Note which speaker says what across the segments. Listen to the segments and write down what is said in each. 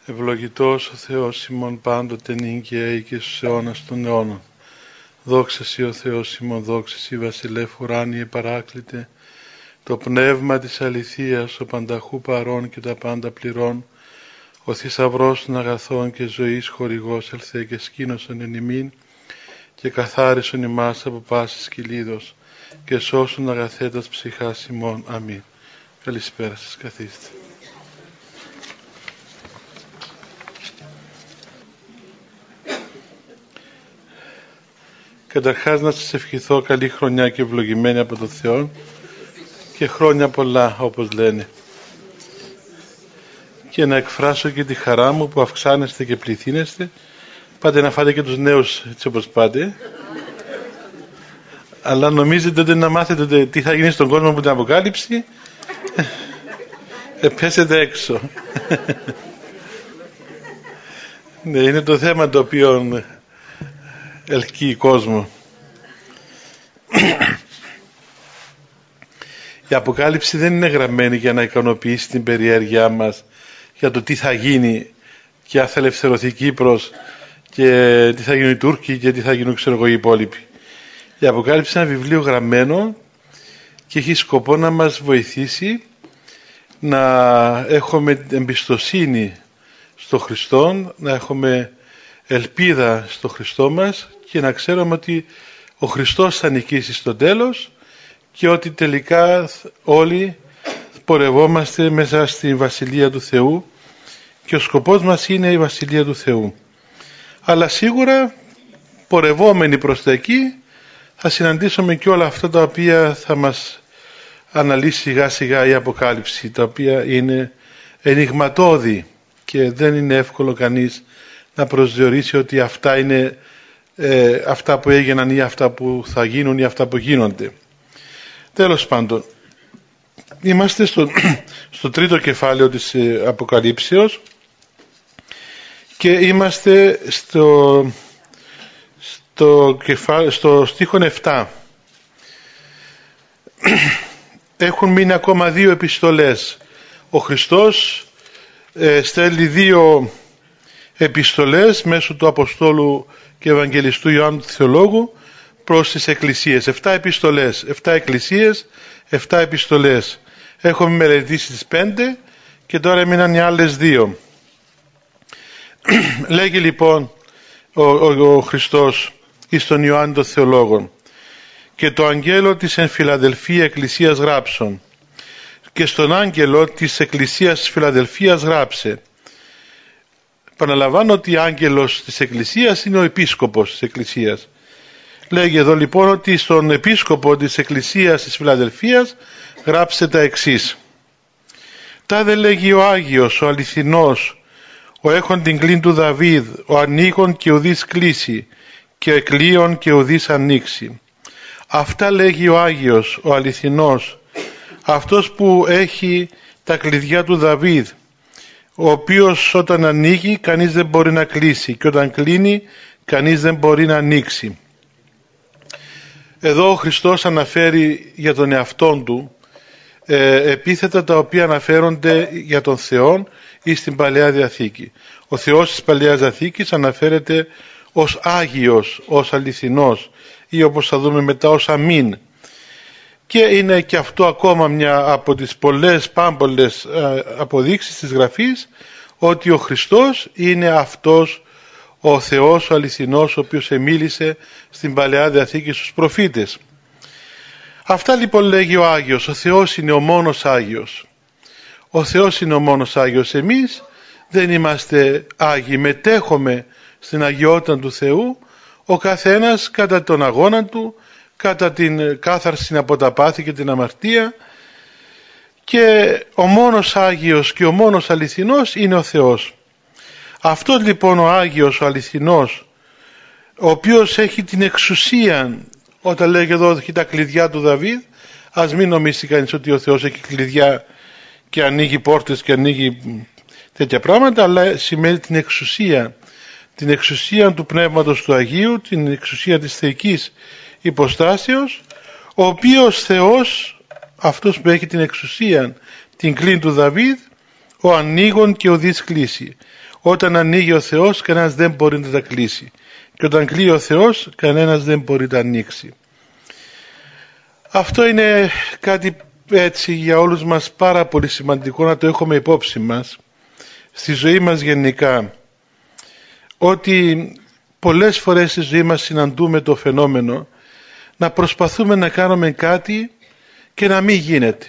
Speaker 1: Ευλογητός ο Θεός ημών πάντοτε νυν και στους αιώνας των αιώνων. Δόξα Συ ο Θεός ημών, δόξα Συ βασιλεύ ουράνιε παράκλητε, το πνεύμα της αληθείας, ο πανταχού παρών και τα πάντα πληρών, ο θησαυρός των αγαθών και ζωής χορηγός ελθέ και σκήνωσον εν ημίν και καθάρισον ημάς από πάσης κυλίδος και σώσον αγαθέτας ψυχάς ημών. Αμήν. Καλησπέρα σας, καθίστε. Καταρχάς να σας ευχηθώ καλή χρονιά και ευλογημένη από τον Θεό και χρόνια πολλά, όπως λένε, και να εκφράσω και τη χαρά μου που αυξάνεστε και πληθύνεστε. Πάτε να φάτε και τους νέους έτσι όπως πάτε, αλλά νομίζετε ότι να μάθετε τι θα γίνει στον κόσμο από την Αποκάλυψη, πέσετε έξω. Ναι, είναι το θέμα το οποίο ελκύει κόσμο. Η Αποκάλυψη δεν είναι γραμμένη για να ικανοποιήσει την περιέργειά μας για το τι θα γίνει και αν θα ελευθερωθεί Κύπρος και τι θα γίνουν οι Τούρκοι και τι θα γίνουν οι υπόλοιποι. Η Αποκάλυψη είναι ένα βιβλίο γραμμένο και έχει σκοπό να μας βοηθήσει να έχουμε εμπιστοσύνη στο Χριστό, να έχουμε ελπίδα στο Χριστό μας και να ξέρουμε ότι ο Χριστός θα νικήσει στο τέλος και ότι τελικά όλοι πορευόμαστε μέσα στη Βασιλεία του Θεού και ο σκοπός μας είναι η Βασιλεία του Θεού. Αλλά σίγουρα πορευόμενοι προς τα εκεί θα συναντήσουμε και όλα αυτά τα οποία θα μας αναλύσει σιγά σιγά η Αποκάλυψη, τα οποία είναι ενιγματώδη και δεν είναι εύκολο κανείς να προσδιορίσει ότι αυτά είναι αυτά που έγιναν ή αυτά που θα γίνουν ή αυτά που γίνονται. Τέλος πάντων, είμαστε στο τρίτο κεφάλαιο της Αποκαλύψεως και είμαστε στο στίχον 7. Έχουν μείνει ακόμα 2 επιστολές. Ο Χριστός στέλνει 2 επιστολές μέσω του Αποστόλου και Ευαγγελιστού Ιωάννου του Θεολόγου προς τις εκκλησίες. 7 επιστολές, 7 εκκλησίες, 7 επιστολές. Έχουμε μελετήσει τις 5 και τώρα έμειναν οι άλλες 2. Λέγει λοιπόν ο Χριστός εις τον Ιωάννη τον Θεολόγον: και το αγγέλο της εν Φιλαδελφία εκκλησίας γράψον, και στον άγγελο της εκκλησίας της Φιλαδελφίας γράψε. Επαναλαμβάνω ότι άγγελος της εκκλησίας είναι ο επίσκοπος της εκκλησίας. Λέγει εδώ λοιπόν ότι στον επίσκοπο της εκκλησίας της Φιλαδελφίας γράψε τα εξής: τάδε λέγει ο Άγιος, ο αληθινός, ο έχων την κλίν του Δαβίδ, ο ανοίγων και ουδείς κλείσει, και ο εκλείων και ουδείς ανοίξει. Αυτά λέγει ο Άγιος, ο αληθινός, αυτός που έχει τα κλειδιά του Δαβίδ, ο οποίος όταν ανοίγει κανείς δεν μπορεί να κλείσει και όταν κλείνει κανείς δεν μπορεί να ανοίξει. Εδώ ο Χριστός αναφέρει για τον εαυτόν του επίθετα τα οποία αναφέρονται για τον Θεό ή στην Παλαιά Διαθήκη. Ο Θεός της Παλαιάς Διαθήκης αναφέρεται ως Άγιος, ως αληθινός ή όπως θα δούμε μετά ως αμήν. Και είναι και αυτό ακόμα μια από τις πολλές πάμπολες αποδείξεις της Γραφής ότι ο Χριστός είναι αυτός ο Θεός ο αληθινός, ο οποίος εμίλησε στην Παλαιά Διαθήκη στους προφήτες. Αυτά λοιπόν λέγει ο Άγιος. Ο Θεός είναι ο μόνος Άγιος. Ο Θεός είναι ο μόνος Άγιος. Εμείς δεν είμαστε Άγιοι, μετέχουμε στην αγιότητα του Θεού, ο καθένας κατά τον αγώνα του, κατά την κάθαρση από τα πάθη και την αμαρτία, και ο μόνος Άγιος και ο μόνος αληθινός είναι ο Θεός. Αυτός λοιπόν ο Άγιος, ο αληθινός, ο οποίος έχει την εξουσία, όταν λέγει εδώ έχει τα κλειδιά του Δαβίδ, ας μην νομίσει κανείς ότι ο Θεός έχει κλειδιά και ανοίγει πόρτες και ανοίγει τέτοια πράγματα, αλλά σημαίνει την εξουσία του Πνεύματος του Αγίου, την εξουσία της θεϊκής υποστάσεως, ο οποίος Θεός, αυτός που έχει την εξουσία, την κλίν του Δαβίδ, ο ανοίγων και ουδείς κλείσει. Όταν ανοίγει ο Θεός, κανένας δεν μπορεί να τα κλείσει. Και όταν κλείει ο Θεός, κανένας δεν μπορεί να τα ανοίξει. Αυτό είναι κάτι έτσι για όλους μας πάρα πολύ σημαντικό να το έχουμε υπόψη μας στη ζωή μας γενικά, ότι πολλές φορές στη ζωή μας συναντούμε το φαινόμενο να προσπαθούμε να κάνουμε κάτι και να μην γίνεται.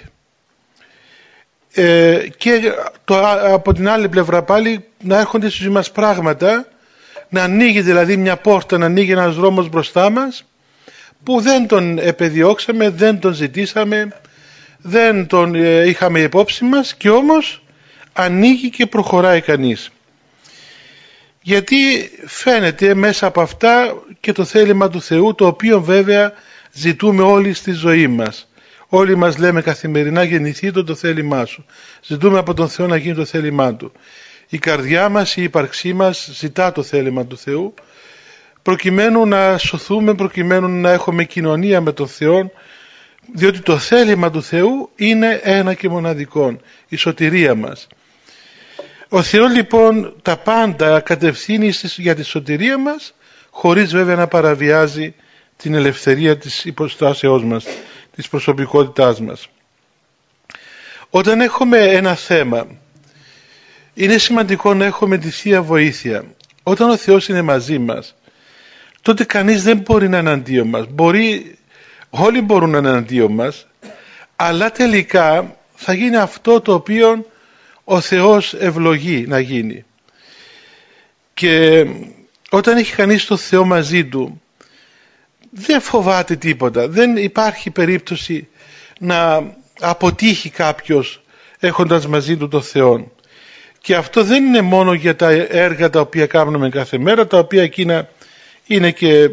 Speaker 1: Και από την άλλη πλευρά πάλι να έρχονται στη ζωή μας πράγματα, να ανοίγει δηλαδή μια πόρτα, να ανοίγει ένας δρόμος μπροστά μας που δεν τον επεδιώξαμε, δεν τον ζητήσαμε, δεν τον είχαμε υπόψη μας, και όμως ανοίγει και προχωράει κανείς. Γιατί φαίνεται μέσα από αυτά και το θέλημα του Θεού, το οποίο βέβαια ζητούμε όλοι στη ζωή μας. Όλοι μας λέμε καθημερινά, γεννηθεί το θέλημά σου. Ζητούμε από τον Θεό να γίνει το θέλημά του. Η καρδιά μας, η ύπαρξή μας ζητά το θέλημα του Θεού, προκειμένου να σωθούμε, προκειμένου να έχουμε κοινωνία με τον Θεό, διότι το θέλημα του Θεού είναι ένα και μοναδικό, η σωτηρία μας. Ο Θεός λοιπόν τα πάντα κατευθύνει για τη σωτηρία μας, χωρίς βέβαια να παραβιάζει την ελευθερία της υποστάσεώς μας, της προσωπικότητάς μας. Όταν έχουμε ένα θέμα, είναι σημαντικό να έχουμε τη Θεία Βοήθεια. Όταν ο Θεός είναι μαζί μας, τότε κανείς δεν μπορεί να είναι εναντίον μας. Όλοι μπορούν να είναι εναντίον μας, αλλά τελικά θα γίνει αυτό το οποίο ο Θεός ευλογεί να γίνει. Και όταν έχει κανείς το Θεό μαζί του, δεν φοβάται τίποτα. Δεν υπάρχει περίπτωση να αποτύχει κάποιος έχοντας μαζί του το Θεό. Και αυτό δεν είναι μόνο για τα έργα τα οποία κάνουμε κάθε μέρα, τα οποία εκείνα είναι και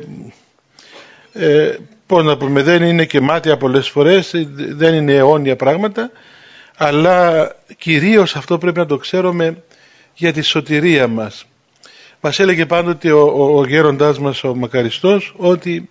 Speaker 1: πώς να πούμε, δεν είναι και μάτια πολλές φορές, δεν είναι αιώνια πράγματα, αλλά κυρίως αυτό πρέπει να το ξέρουμε για τη σωτηρία μας. Μας έλεγε πάντοτε ο γέροντάς μας ο Μακαριστός ότι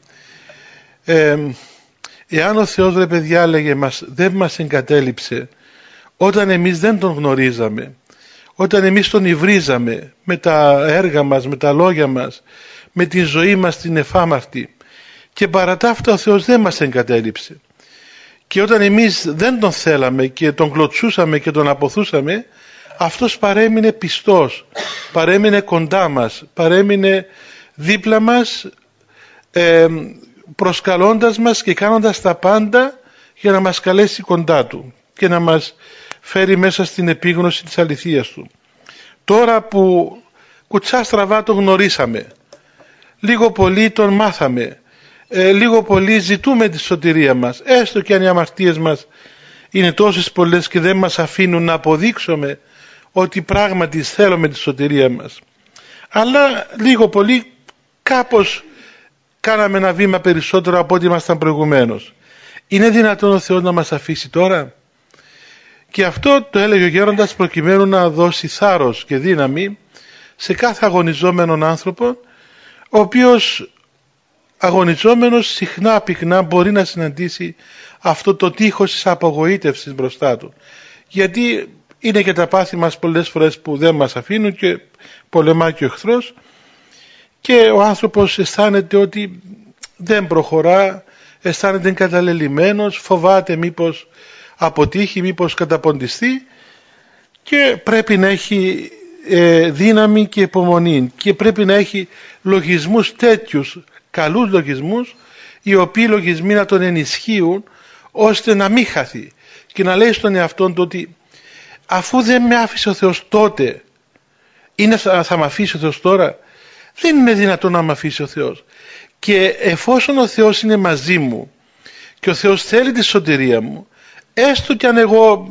Speaker 1: εάν ο Θεός, ρε παιδιά, έλεγε, δεν μας εγκατέλειψε όταν εμείς δεν τον γνωρίζαμε, όταν εμείς τον υβρίζαμε με τα έργα μας, με τα λόγια μας, με τη ζωή μας την εφάμαρτη, και παρά τα αυτά ο Θεός δεν μας εγκατέλειψε, και όταν εμείς δεν τον θέλαμε και τον κλωτσούσαμε και τον αποθούσαμε, αυτός παρέμεινε πιστός, παρέμεινε κοντά μας, παρέμεινε δίπλα μας, προσκαλώντας μας και κάνοντας τα πάντα για να μας καλέσει κοντά του και να μας φέρει μέσα στην επίγνωση της αληθείας του. Τώρα που κουτσά στραβά τον γνωρίσαμε, λίγο πολύ τον μάθαμε, λίγο πολύ ζητούμε τη σωτηρία μας, έστω και αν οι αμαρτίες μας είναι τόσες πολλές και δεν μας αφήνουν να αποδείξουμε ότι πράγματι θέλουμε τη σωτηρία μας, αλλά λίγο πολύ κάπως κάναμε ένα βήμα περισσότερο από ό,τι ήμασταν προηγουμένως. Είναι δυνατόν ο Θεός να μας αφήσει τώρα? Και αυτό το έλεγε ο γέροντας προκειμένου να δώσει θάρρος και δύναμη σε κάθε αγωνιζόμενον άνθρωπο, ο οποίος αγωνιζόμενος συχνά πυκνά μπορεί να συναντήσει αυτό το τείχος της απογοήτευσης μπροστά του. Γιατί είναι και τα πάθη μας πολλές φορές που δεν μας αφήνουν και πολεμά και ο εχθρός, και ο άνθρωπος αισθάνεται ότι δεν προχωρά, αισθάνεται εγκαταλελειμμένος, φοβάται μήπως αποτύχει, μήπως καταποντιστεί, και πρέπει να έχει δύναμη και υπομονή, και πρέπει να έχει λογισμούς τέτοιους, καλούς λογισμούς, οι οποίοι λογισμοί να τον ενισχύουν ώστε να μην χαθεί και να λέει στον εαυτόν του ότι αφού δεν με άφησε ο Θεός τότε, θα με αφήσει ο Θεός τώρα? Δεν είναι δυνατόν να με αφήσει ο Θεός. Και εφόσον ο Θεός είναι μαζί μου και ο Θεός θέλει τη σωτηρία μου, έστω κι αν εγώ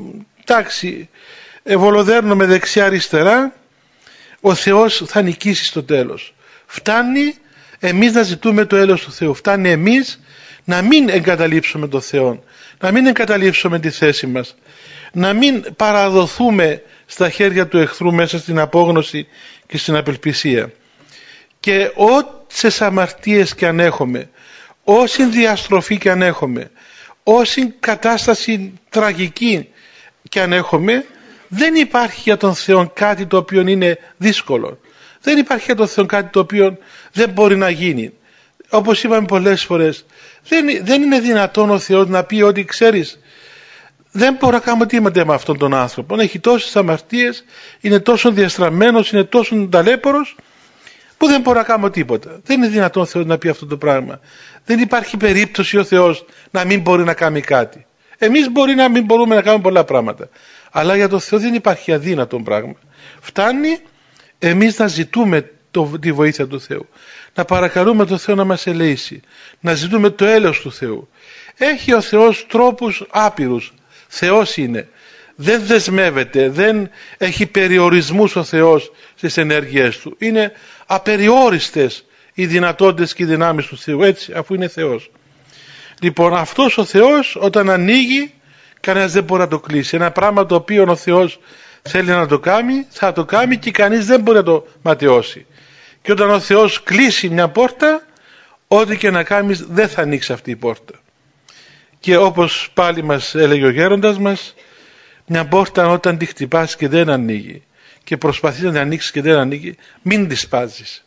Speaker 1: ευολοδέρνομαι δεξιά αριστερά, ο Θεός θα νικήσει στο τέλος. Φτάνει εμείς να ζητούμε το έλεος του Θεού, φτάνει εμείς να μην εγκαταλείψουμε τον Θεό, να μην εγκαταλείψουμε τη θέση μας, να μην παραδοθούμε στα χέρια του εχθρού μέσα στην απόγνωση και στην απελπισία. Και όσες αμαρτίες και αν έχουμε, όση διαστροφή και αν έχουμε, όση κατάσταση τραγική και αν έχουμε, Δεν υπάρχει για τον Θεό κάτι το οποίο είναι δύσκολο. Δεν υπάρχει για τον Θεό κάτι το οποίο δεν μπορεί να γίνει. Όπως είπαμε πολλές φορές, δεν είναι δυνατόν ο Θεός να πει ότι ξέρεις, δεν μπορώ να κάνω τίποτα με αυτόν τον άνθρωπο. Έχει τόσες αμαρτίες, είναι τόσο διαστραμμένος, είναι τόσο ταλέπορος, που δεν μπορώ να κάνω τίποτα. Δεν είναι δυνατόν ο Θεός να πει αυτό το πράγμα. Δεν υπάρχει περίπτωση ο Θεός να μην μπορεί να κάνει κάτι. Εμείς μπορεί να μην μπορούμε να κάνουμε πολλά πράγματα. Αλλά για τον Θεό δεν υπάρχει αδύνατο πράγμα. Φτάνει εμείς να ζητούμε τη βοήθεια του Θεού. Να παρακαλούμε τον Θεό να μας ελεήσει. Να ζητούμε το έλεος του Θεού. Έχει ο Θεός τρόπους άπειρους. Θεός είναι. Δεν δεσμεύεται. Δεν έχει περιορισμούς ο Θεός στις ενέργειές του. Είναι απεριόριστες οι δυνατότητες και οι δυνάμεις του Θεού. Έτσι, αφού είναι Θεός. Λοιπόν, αυτός ο Θεός όταν ανοίγει, κανένας δεν μπορεί να το κλείσει. Ένα πράγμα το οποίο ο Θεός θέλει να το κάνει, θα το κάνει και κανείς δεν μπορεί να το ματαιώσει. Και όταν ο Θεός κλείσει μια πόρτα, ό,τι και να κάνεις δεν θα ανοίξει αυτή η πόρτα. Και όπως πάλι μας έλεγε ο γέροντας μας, μια πόρτα όταν τη χτυπάς και δεν ανοίγει και προσπαθείς να την ανοίξεις και δεν ανοίγει, μην τη σπάζεις.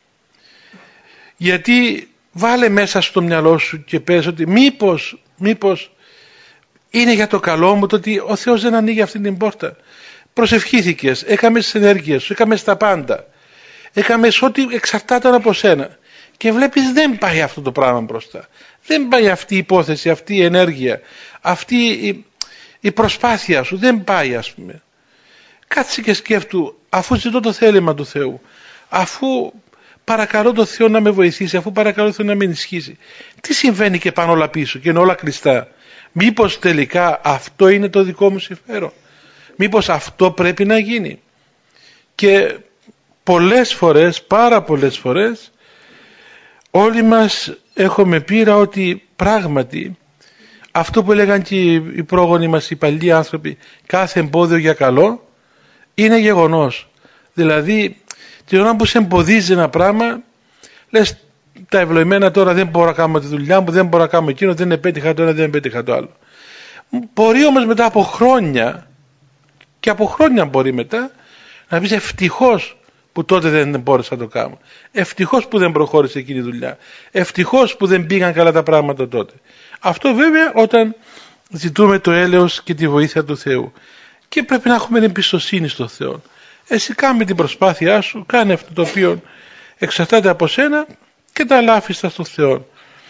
Speaker 1: Γιατί βάλε μέσα στο μυαλό σου και πες ότι μήπως είναι για το καλό μου το ότι ο Θεός δεν ανοίγει αυτή την πόρτα. Προσευχήθηκες, έκαμες τις ενέργειες σου, έκαμες τα πάντα, έκαμες ό,τι εξαρτάται από σένα και βλέπεις δεν πάει αυτό το πράγμα μπροστά. Δεν πάει αυτή η υπόθεση, αυτή η ενέργεια, αυτή η προσπάθεια σου, δεν πάει ας πούμε. Κάτσε και σκέφτου, αφού ζητώ το θέλημα του Θεού, αφού παρακαλώ τον Θεό να με βοηθήσει, αφού παρακαλώ τον Θεό να με ενισχύσει, τι συμβαίνει και πάνω όλα πίσω και είναι όλα κλειστά? Μήπως τελικά αυτό είναι το δικό μου συμφέρον? Μήπως αυτό πρέπει να γίνει? Και πολλές φορές, πάρα πολλές φορές, όλοι μας έχουμε πείρα ότι πράγματι αυτό που έλεγαν και οι πρόγονοι μας, οι παλιοί άνθρωποι, κάθε εμπόδιο για καλό, είναι γεγονός. Δηλαδή, την ώρα που σε εμποδίζει ένα πράγμα, λες τα ευλογημένα τώρα δεν μπορώ να κάνω τη δουλειά μου, δεν μπορώ να κάνω εκείνο, δεν επέτυχα το ένα, δεν επέτυχα το άλλο. Μπορεί όμως μετά από χρόνια, και από χρόνια μπορεί μετά, να πεις ευτυχώς που τότε δεν μπόρεσα να το κάνω. Ευτυχώς που δεν προχώρησε εκείνη η δουλειά. Ευτυχώς που δεν πήγαν καλά τα πράγματα τότε. Αυτό βέβαια όταν ζητούμε το έλεος και τη βοήθεια του Θεού. Και πρέπει να έχουμε εμπιστοσύνη στο Θεό. Εσύ κάνε την προσπάθειά σου, κάνε αυτό το οποίο εξαρτάται από σένα και τα λάφιστα στο Θεό.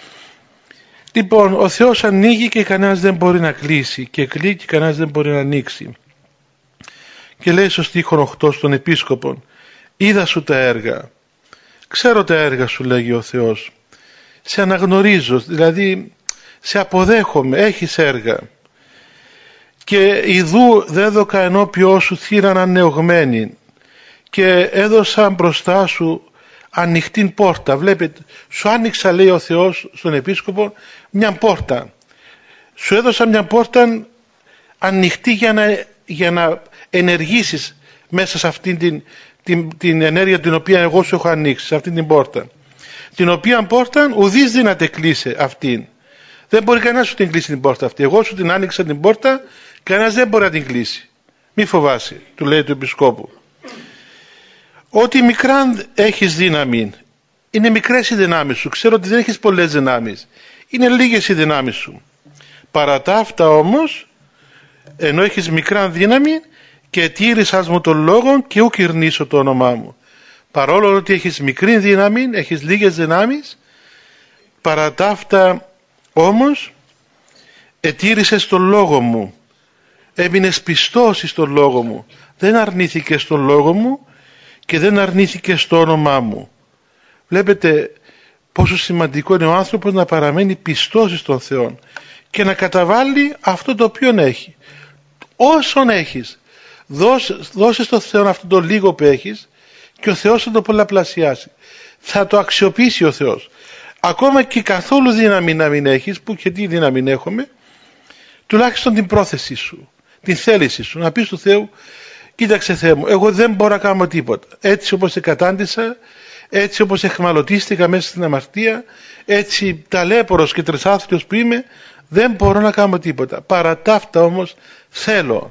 Speaker 1: Λοιπόν, ο Θεός ανοίγει και κανένας δεν μπορεί να κλείσει και κλείνει και κανένας δεν μπορεί να ανοίξει. Και λέει στο στίχο 8 στον Επίσκοπον, είδα σου τα έργα, ξέρω τα έργα σου, λέγει ο Θεός, σε αναγνωρίζω, δηλαδή σε αποδέχομαι, έχεις έργα. Και ιδού δέδοκα ενώπιό σου θύραν ανεωγμένη και έδωσα μπροστά σου ανοιχτή πόρτα. Βλέπετε, σου άνοιξα, λέει ο Θεός στον Επίσκοπο, μια πόρτα. Σου έδωσα μια πόρτα ανοιχτή για να ενεργήσεις μέσα σε αυτήν την ενέργεια την οποία εγώ σου έχω ανοίξει, σε αυτήν την πόρτα. Την οποία πόρτα ουδείς δεν να κλείσει αυτήν. Δεν μπορεί κανένας σου την κλείσει την πόρτα αυτή. Εγώ σου την άνοιξα την πόρτα, κανένας δεν μπορεί να την κλείσει. Μη φοβάσαι, του λέει του Επισκόπου. Ότι μικρά έχεις δύναμη, είναι μικρές οι δυνάμεις σου. Ξέρω ότι δεν έχεις πολλές δυνάμεις. Είναι λίγες οι δυνάμεις σου. Παρά τα αυτά όμως, ενώ έχεις μικρά δύναμη, και τήρησας μου τον λόγο και ου κυρνήσω το όνομά μου. Παρόλο ότι έχεις μικρή δύναμη, έχεις λίγες δυνάμεις, παρά τα αυτά όμως ετήρησες τον λόγο μου, έμεινες πιστός στον λόγο μου, δεν αρνήθηκες τον λόγο μου και δεν αρνήθηκες το όνομά μου. Βλέπετε πόσο σημαντικό είναι ο άνθρωπος να παραμένει πιστός στον Θεό και να καταβάλει αυτό το οποίο έχει. Όσον έχεις, δώσε στον Θεό αυτό το λίγο που έχεις και ο Θεός θα το πολλαπλασιάσει. Θα το αξιοποιήσει ο Θεός. Ακόμα και καθόλου δύναμη να μην έχεις, που και τι δύναμη έχουμε, τουλάχιστον την πρόθεσή σου, την θέληση σου, να πεις του Θεού, κοίταξε Θεέ μου, εγώ δεν μπορώ να κάνω τίποτα. Έτσι όπως σε κατάντησα, έτσι όπως εχμαλωτίστηκα μέσα στην αμαρτία, έτσι ταλέπορος και τρισάθλιος που είμαι, δεν μπορώ να κάνω τίποτα. Παρά τα αυτά όμως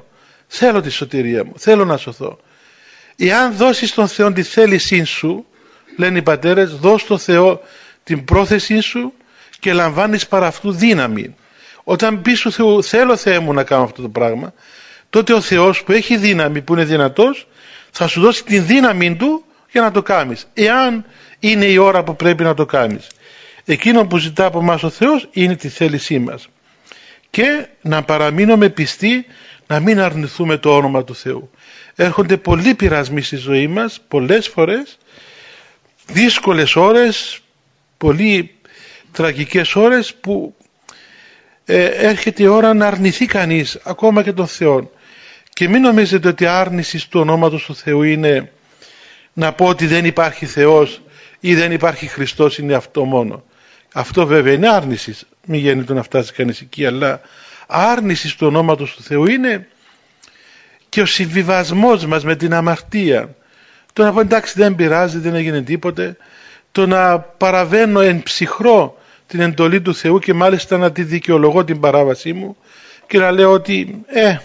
Speaker 1: θέλω τη σωτηρία μου, θέλω να σωθώ. Εάν δώσεις στον Θεό τη θέλησή σου, λένε οι πατέρες, δώσ' στον Θεό την πρόθεσή σου και λαμβάνεις παρά αυτού δύναμη. Όταν πεις του Θεού, θέλω Θεέ μου να κάνω αυτό το πράγμα, τότε ο Θεός που έχει δύναμη, που είναι δυνατός, θα σου δώσει την δύναμη του για να το κάνεις, εάν είναι η ώρα που πρέπει να το κάνεις. Εκείνο που ζητά από εμάς ο Θεός είναι τη θέλησή μας. Και να παραμείνουμε πιστοί, να μην αρνηθούμε το όνομα του Θεού. Έρχονται πολλοί πειρασμοί στη ζωή μας, πολλές φορές, δύσκολες ώρες, πολύ τραγικές ώρες, που έρχεται η ώρα να αρνηθεί κανείς ακόμα και τον Θεό. Και μην νομίζετε ότι άρνηση του ονόματος του Θεού είναι να πω ότι δεν υπάρχει Θεός ή δεν υπάρχει Χριστός, είναι αυτό μόνο. Αυτό βέβαια είναι άρνηση, μην γίνεται να φτάσει κανείς εκεί, αλλά άρνηση του ονόματος του Θεού είναι και ο συμβιβασμός μας με την αμαρτία. Το να πω εντάξει δεν πειράζει, δεν έγινε τίποτε, το να παραβαίνω εν ψυχρό την εντολή του Θεού και μάλιστα να τη δικαιολογώ την παράβασή μου και να λέω ότι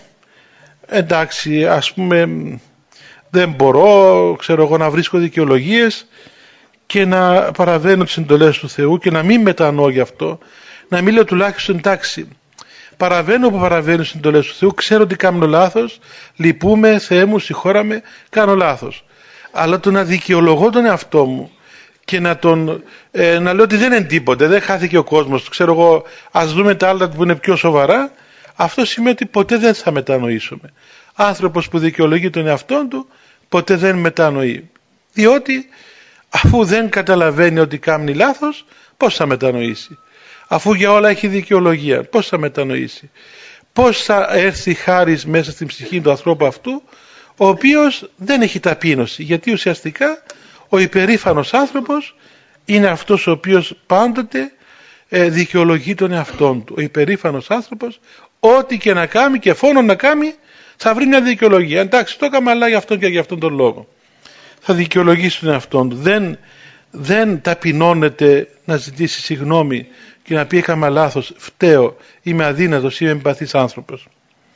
Speaker 1: εντάξει ας πούμε δεν μπορώ, ξέρω εγώ, να βρίσκω δικαιολογίες και να παραβαίνω τις εντολές του Θεού και να μην μετανοώ γι' αυτό, να μην λέω τουλάχιστον εντάξει παραβαίνω που παραβαίνω τις εντολές του Θεού, ξέρω ότι κάνω λάθος, λυπούμε, Θεέ μου συγχώραμε, κάνω λάθος. Αλλά το να δικαιολογώ τον εαυτό μου και να λέω ότι δεν είναι τίποτε, δεν χάθηκε ο κόσμος, ξέρω εγώ, ας δούμε τα άλλα που είναι πιο σοβαρά, αυτό σημαίνει ότι ποτέ δεν θα μετανοήσουμε. Άνθρωπος που δικαιολογεί τον εαυτό του ποτέ δεν μετανοεί, διότι αφού δεν καταλαβαίνει ότι κάνει λάθος, πώς θα μετανοήσει? Αφού για όλα έχει δικαιολογία, πώς θα μετανοήσει? Πώς θα έρθει χάρις μέσα στην ψυχή του ανθρώπου αυτού, ο οποίος δεν έχει ταπείνωση? Γιατί ουσιαστικά ο υπερήφανος άνθρωπος είναι αυτός ο οποίος πάντοτε δικαιολογεί τον εαυτόν του. Ο υπερήφανος άνθρωπος, ό,τι και να κάνει και φόνο να κάνει, θα βρει μια δικαιολογία. Εντάξει, το έκανα αλλά για αυτόν και για αυτόν τον λόγο. Θα δικαιολογήσει τον εαυτόν του. Δεν ταπεινώνεται να ζητήσει συγγνώμη και να πει έκανα λάθος, φταίω, είμαι αδύνατος, είμαι εμπαθής άνθρωπος.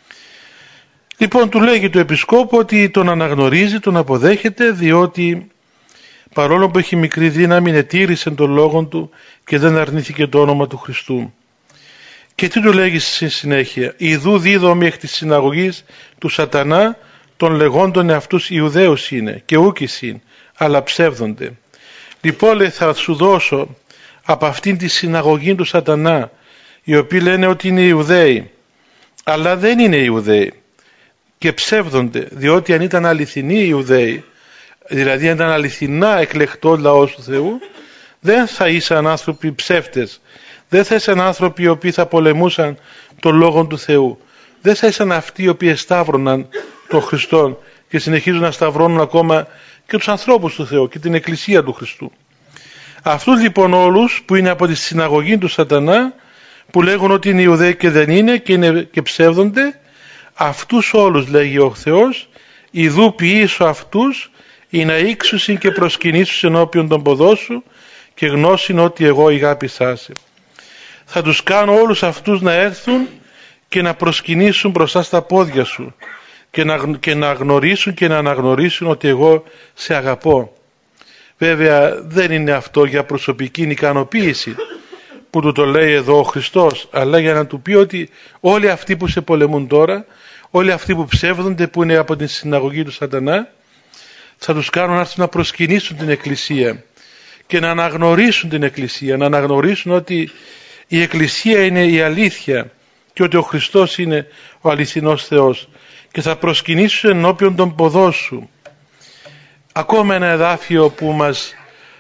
Speaker 1: Λοιπόν, του λέγει του Επισκόπου ότι τον αναγνωρίζει, τον αποδέχεται, διότι παρόλο που έχει μικρή δύναμη ετήρησε τον λόγο του και δεν αρνήθηκε το όνομα του Χριστού. Και τι του λέγει στη συνέχεια? Ιδού δίδομοι εκ της συναγωγής του σατανά, των λεγόντων εαυτούς Ιουδαίους είναι και ούκης είναι, αλλά ψεύδονται. Λοιπόν, λέει, θα σου δώσω από αυτήν τη συναγωγή του σατανά, οι οποίοι λένε ότι είναι Ιουδαίοι, αλλά δεν είναι Ιουδαίοι και ψεύδονται, διότι αν ήταν αληθινοί Ιουδαίοι, δηλαδή αν ήταν αληθινά εκλεκτό λαός του Θεού, δεν θα ήσαν άνθρωποι ψεύτες, δεν θα ήσαν άνθρωποι οι οποίοι θα πολεμούσαν τον Λόγο του Θεού, δεν θα ήσαν αυτοί οι οποίοι σταύρωναν τον Χριστό και συνεχίζουν να σταυρώνουν ακόμα και τους ανθρώπους του Θεού και την Εκκλησία του Χριστού. Αυτούς λοιπόν όλους που είναι από τη συναγωγή του σατανά, που λέγουν ότι είναι Ιουδαίοι και δεν είναι και ψεύδονται, αυτούς όλους, λέγει ο Θεός, ιδού ποιήσω αυτούς ή να ήξουσιν και προσκυνήσους ενώπιον των ποδών σου και γνώσιν ότι εγώ αγάπησά σε. Θα τους κάνω όλους αυτούς να έρθουν και να προσκυνήσουν μπροστά στα πόδια σου και να γνωρίσουν και να αναγνωρίσουν ότι εγώ σε αγαπώ. Βέβαια δεν είναι αυτό για προσωπική ικανοποίηση που του το λέει εδώ ο Χριστός, αλλά για να του πει ότι όλοι αυτοί που σε πολεμούν τώρα, όλοι αυτοί που ψεύδονται, που είναι από την συναγωγή του σατανά, θα τους κάνουν να έρθουν να προσκυνήσουν την Εκκλησία και να αναγνωρίσουν την Εκκλησία, να αναγνωρίσουν ότι η Εκκλησία είναι η αλήθεια και ότι ο Χριστός είναι ο αληθινός Θεός, και θα προσκυνήσουν ενώπιον των ποδών σου. Ακόμα ένα εδάφιο που μας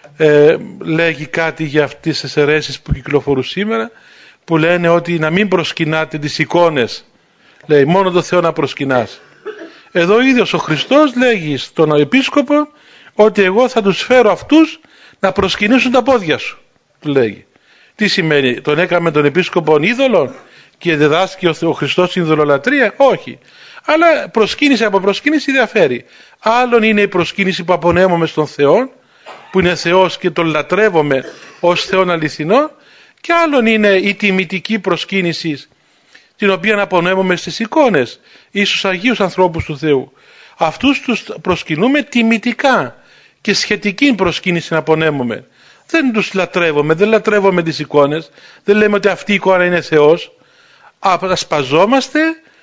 Speaker 1: λέγει κάτι για αυτές τις αιρέσεις που κυκλοφορούν σήμερα, που λένε ότι να μην προσκυνάτε τις εικόνες, λέει, μόνο το Θεό να προσκυνάς. Εδώ ο ίδιος ο Χριστός λέγει στον Επίσκοπο ότι εγώ θα τους φέρω αυτούς να προσκυνήσουν τα πόδια σου, του λέγει. Τι σημαίνει? Τον έκαμε τον Επίσκοπο είδωλο και διδάσκει ο Χριστός ειδωλολατρία? Όχι. Αλλά προσκύνηση από προσκύνηση διαφέρει. Άλλον είναι η προσκύνηση που απονέμουμε στον Θεό, που είναι Θεός και τον λατρεύουμε ως Θεόν αληθινό, και άλλον είναι η τιμητική προσκύνηση την οποία απονέμουμε στις εικόνες ή στους Αγίους ανθρώπους του Θεού. Αυτούς τους προσκυνούμε τιμητικά και σχετική προσκύνηση να απονέμουμε. Δεν τους λατρεύουμε, δεν λατρεύουμε τις εικόνες, δεν λέμε ότι αυτή η εικόνα είναι Θεός. Ασπαζόμαστε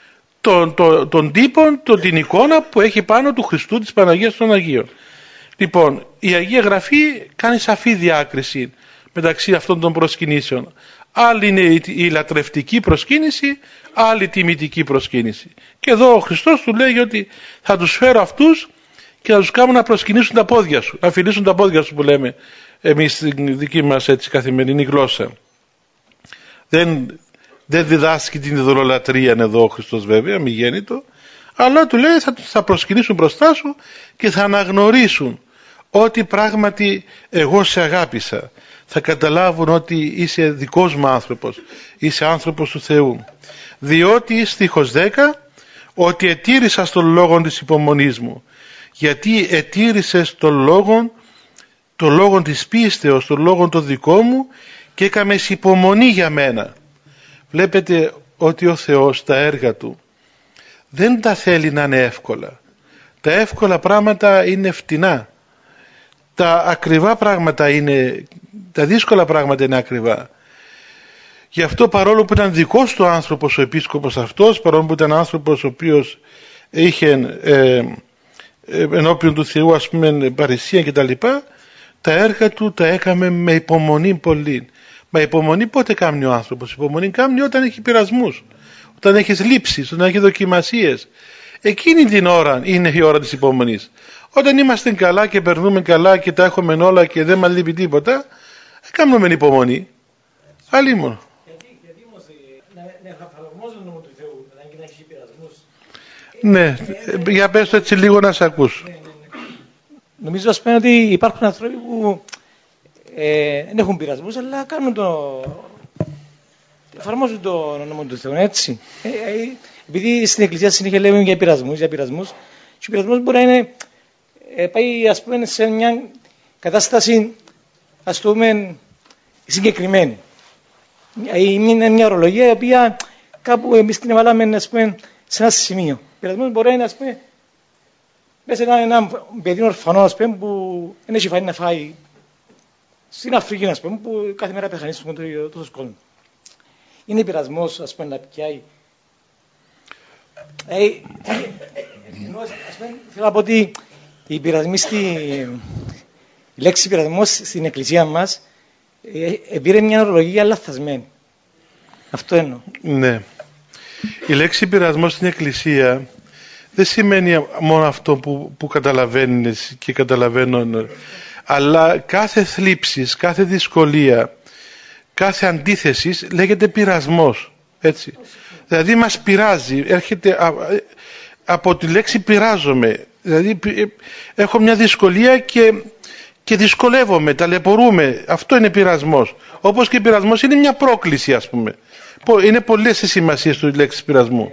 Speaker 1: τον τύπο, την εικόνα που έχει πάνω του Χριστού, της Παναγίας των Αγίων. Λοιπόν, η Αγία Γραφή κάνει σαφή διάκριση μεταξύ αυτών των προσκυνήσεων. Άλλη είναι η λατρευτική προσκύνηση, άλλη τιμητική προσκύνηση. Και εδώ ο Χριστός του λέει ότι θα τους φέρω αυτούς και θα τους κάνω να προσκυνήσουν τα πόδια σου, να φιλήσουν τα πόδια σου που λέμε εμείς στην δική μας έτσι καθημερινή γλώσσα. Δεν διδάσκει την ειδωλολατρία εδώ ο Χριστός βέβαια, μη γέννητο, αλλά του λέει θα προσκυνήσουν μπροστά σου και θα αναγνωρίσουν ότι πράγματι εγώ σε αγάπησα. Θα καταλάβουν ότι είσαι δικός μου άνθρωπος, είσαι άνθρωπος του Θεού. Διότι στίχος 10, ότι ετήρησα στον λόγον της υπομονής μου. Γιατί ετήρησες τον λόγον της πίστεως, τον λόγον το δικό μου και έκαμες υπομονή για μένα. Βλέπετε ότι ο Θεός τα έργα του δεν τα θέλει να είναι εύκολα. Τα εύκολα πράγματα είναι φτηνά. Τα ακριβά πράγματα είναι, τα δύσκολα πράγματα είναι ακριβά. Γι' αυτό παρόλο που ήταν δικός του άνθρωπος ο επίσκοπος αυτός, παρόλο που ήταν άνθρωπος ο οποίος είχε ενώπιον του Θεού ας πούμε παρησία κτλ, τα έργα του τα έκαμε με υπομονή πολύ. Μα υπομονή πότε κάνει ο άνθρωπος? Υπομονή κάνει όταν έχει πειρασμούς, όταν έχεις λήψεις, όταν έχει δοκιμασίες. Εκείνη την ώρα είναι η ώρα της υπομονής. Όταν είμαστε καλά και περνούμε καλά και τα έχουμε όλα και δεν μας λείπει τίποτα, κάνουμε υπομονή. Αλλήμον.
Speaker 2: Γιατί όμως να εφαρμόζουν τον νόμο του Θεού, να έχει πειρασμούς.
Speaker 1: Ναι, για πες το έτσι λίγο να σε ακούσω.
Speaker 2: Νομίζω ας πούμε ότι υπάρχουν άνθρωποι που δεν έχουν πειρασμούς, αλλά κάνουν εφαρμόζουν τον νόμο του Θεού, έτσι. Επειδή στην Εκκλησία συνέχεια λέμε για πειρασμούς, και ο πειρασμός μπορεί να είναι, πάει ας πούμε σε μια κατάσταση ας πούμε συγκεκριμένη. Είναι μια ορολογία η οποία κάπου εμείς την εβάλαμε ας πούμε σε ένα σημείο. Ο πειρασμός μπορεί να είναι ας πούμε μέσα σε ένα παιδί ορφανό ας πούμε που δεν έχει φάει να φάει στην Αφρική ας πούμε που κάθε μέρα πεθανίσουν τόσος κόσμος. Είναι πειρασμός ας πούμε να πιάει. Θέλω να πω ότι η λέξη πειρασμός στην Εκκλησία μας πήρε μια ορολογία λαθασμένη. Αυτό εννοώ.
Speaker 1: Ναι. Η λέξη πειρασμός στην Εκκλησία δεν σημαίνει μόνο αυτό που καταλαβαίνεις και καταλαβαίνω, αλλά κάθε θλίψης, κάθε δυσκολία, κάθε αντίθεση λέγεται πειρασμός. Έτσι. Δηλαδή μας πειράζει, έρχεται από τη λέξη πειράζομαι. Δηλαδή έχω μια δυσκολία και δυσκολεύομαι, ταλαιπωρούμε. Αυτό είναι πειρασμός. Όπως και πειρασμός είναι μια πρόκληση ας πούμε. Είναι πολλές οι σημασίες του λέξης πειρασμού.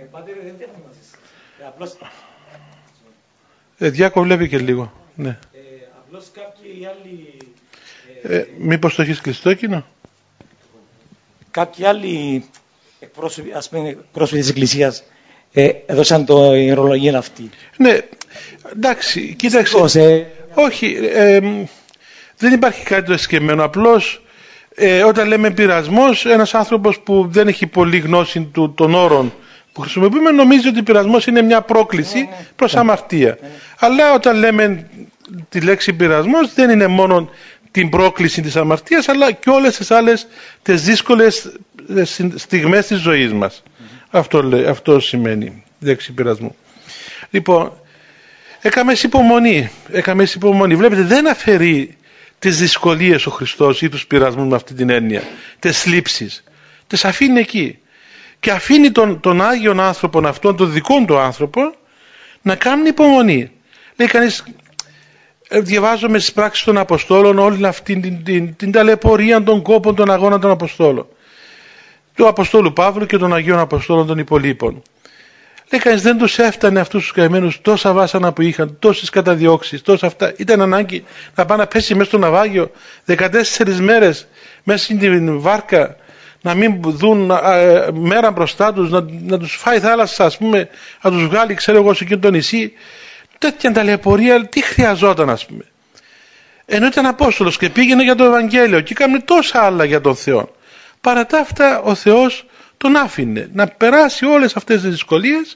Speaker 1: Διάκο βλέπει και λίγο. Ναι.
Speaker 2: Απλώς κάποιοι άλλοι...
Speaker 1: μήπως το έχεις κλειστό κοινό?
Speaker 2: Κάποιοι άλλοι εκπρόσωποι της Εκκλησίας έδωσαν το ορολογία αυτή.
Speaker 1: Ναι, εντάξει, κοίταξε. Όχι, δεν υπάρχει κάτι το εσκεμμένο. Απλώς όταν λέμε πειρασμός, ένας άνθρωπος που δεν έχει πολλή γνώση των όρων που χρησιμοποιούμε νομίζει ότι πειρασμός είναι μια πρόκληση προς αμαρτία. Αλλά όταν λέμε τη λέξη πειρασμός δεν είναι μόνο την πρόκληση της αμαρτίας, αλλά και όλες τις άλλες τις δύσκολες στιγμές της ζωής μας. Αυτό σημαίνει η λέξη πειρασμού. Λοιπόν, έκαμε υπομονή. Βλέπετε, δεν αφαιρεί τις δυσκολίες ο Χριστός ή τους πειρασμούς με αυτή την έννοια, τις θλίψεις. Τις αφήνει εκεί. Και αφήνει τον Άγιον άνθρωπον αυτόν, τον δικό του άνθρωπο, να κάνει υπομονή. Λέει κανείς, διαβάζουμε στις πράξεις των Αποστόλων όλη αυτή την ταλαιπωρία των κόπων των αγώνων των Αποστόλων. Του Αποστόλου Παύλου και των Αγίων Αποστόλων των υπολείπων. Λέει κανείς, δεν τους έφτανε αυτούς τους καημένους τόσα βάσανα που είχαν, τόσες καταδιώξεις, τόσα αυτά. Ήταν ανάγκη να πάει να πέσει μέσα στο ναυάγιο 14 μέρες μέσα στην βάρκα, να μην δουν μέρα μπροστά τους, να τους φάει θάλασσα, ας πούμε, να τους βγάλει, ξέρω εγώ, σε εκείνο το νησί. Τέτοια ταλαιπωρία, τι χρειαζόταν, ας πούμε. Ενώ ήταν Απόστολος και πήγαινε για το Ευαγγέλιο και έκανε τόσα άλλα για τον Θεό. Παρά τα αυτά ο Θεός τον άφηνε να περάσει όλες αυτές τις δυσκολίες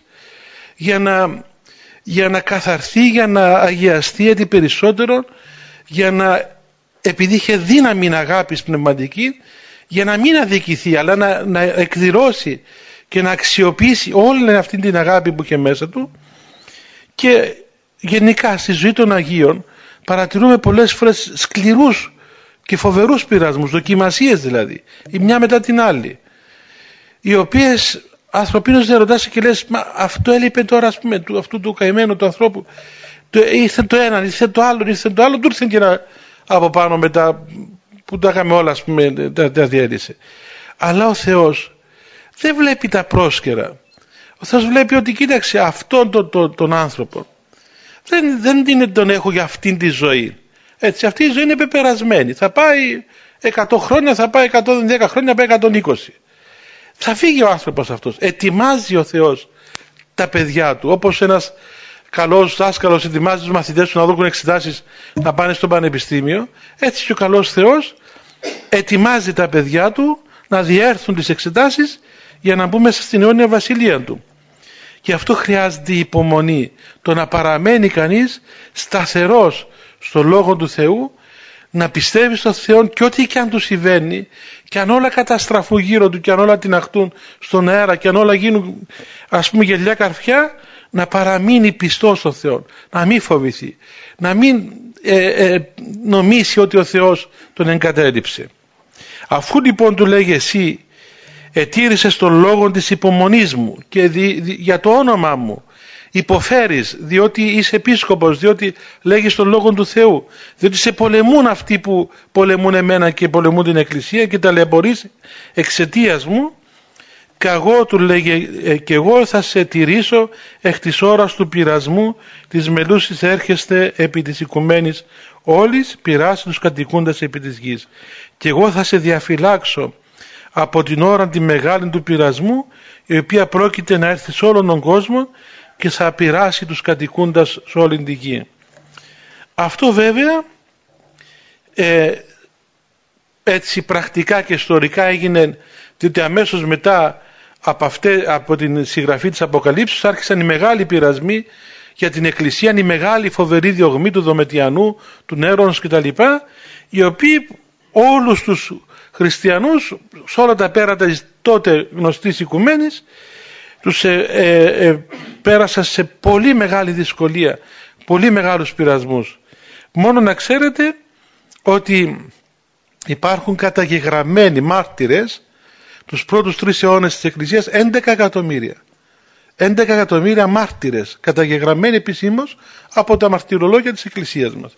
Speaker 1: για να καθαρθεί, για να αγιαστεί έτσι περισσότερο, επειδή είχε δύναμη αγάπης πνευματική, για να μην αδικηθεί, αλλά να εκδηλώσει και να αξιοποιήσει όλη αυτή την αγάπη που είχε μέσα του. Και γενικά στη ζωή των Αγίων παρατηρούμε πολλές φορές σκληρούς και φοβερούς πειρασμούς, δοκιμασίες δηλαδή, η μια μετά την άλλη, οι οποίες ανθρωπίνως δεν ρωτάς και λες, μα αυτό έλειπε τώρα, ας πούμε, αυτού του καημένου του ανθρώπου, ήρθε το έναν, ήρθε το άλλο, του ήρθε και από πάνω μετά που τα είχαμε όλα, ας πούμε, τα διέλυσε. Αλλά ο Θεός δεν βλέπει τα πρόσκαιρα. Ο Θεός βλέπει ότι κοίταξε αυτόν τον άνθρωπο. Δεν τον έχω για αυτήν τη ζωή. Έτσι, αυτή η ζωή είναι πεπερασμένη. Θα πάει 100 χρόνια, θα πάει 110 χρόνια, θα πάει 120. Θα φύγει ο άνθρωπος αυτός. Ετοιμάζει ο Θεός τα παιδιά του. Όπως ένας καλός δάσκαλος ετοιμάζει τους μαθητές του να δουν εξετάσεις να πάνε στο πανεπιστήμιο, έτσι και ο καλός Θεός ετοιμάζει τα παιδιά του να διέρθουν τις εξετάσεις για να μπουν μέσα στην αιώνια βασιλεία του. Και αυτό χρειάζεται η υπομονή, το να παραμένει κανείς σταθερός στο Λόγο του Θεού, να πιστεύει στον Θεό και ό,τι και αν του συμβαίνει, και αν όλα καταστραφούν γύρω του, και αν όλα τυναχτούν στον αέρα, και αν όλα γίνουν, ας πούμε, γελιά καρφιά, να παραμείνει πιστός στον Θεό, να μην φοβηθεί, να μην νομίσει ότι ο Θεός τον εγκατέλειψε. Αφού λοιπόν του λέγει εσύ ετήρησες τον λόγο της υπομονής μου και για το όνομά μου υποφέρεις, διότι είσαι επίσκοπος, διότι λέγεις τον λόγο του Θεού, διότι σε πολεμούν αυτοί που πολεμούν εμένα και πολεμούν την Εκκλησία και ταλαιπωρείς εξαιτίας μου, και εγώ, του λέγει, και εγώ θα σε τηρήσω εκ της ώρας του πειρασμού της μελούσης έρχεστε επί της οικουμένης όλης πειράσει τους κατοικούντας επί της γης, και εγώ θα σε διαφυλάξω από την ώρα τη μεγάλη του πειρασμού, η οποία πρόκειται να έρθει σε όλον τον κόσμο και θα πειράσει τους κατοικούντας σε όλη τη γη. Αυτό βέβαια έτσι πρακτικά και ιστορικά έγινε, διότι αμέσως μετά από την συγγραφή της Αποκαλύψεως άρχισαν οι μεγάλοι πειρασμοί για την Εκκλησία, η μεγάλη φοβερή διωγμή του Δομετιανού, του Νέρονος κτλ., οι οποίοι όλους τους χριστιανούς σε όλα τα πέρατα της τότε γνωστής οικουμένης τους πέρασαν σε πολύ μεγάλη δυσκολία, πολύ μεγάλους πειρασμούς. Μόνο να ξέρετε ότι υπάρχουν καταγεγραμμένοι μάρτυρες τους πρώτους 3 αιώνες της Εκκλησίας 11 εκατομμύρια. 11 εκατομμύρια μάρτυρες καταγεγραμμένοι επισήμως από τα μαρτυρολόγια της Εκκλησίας μας.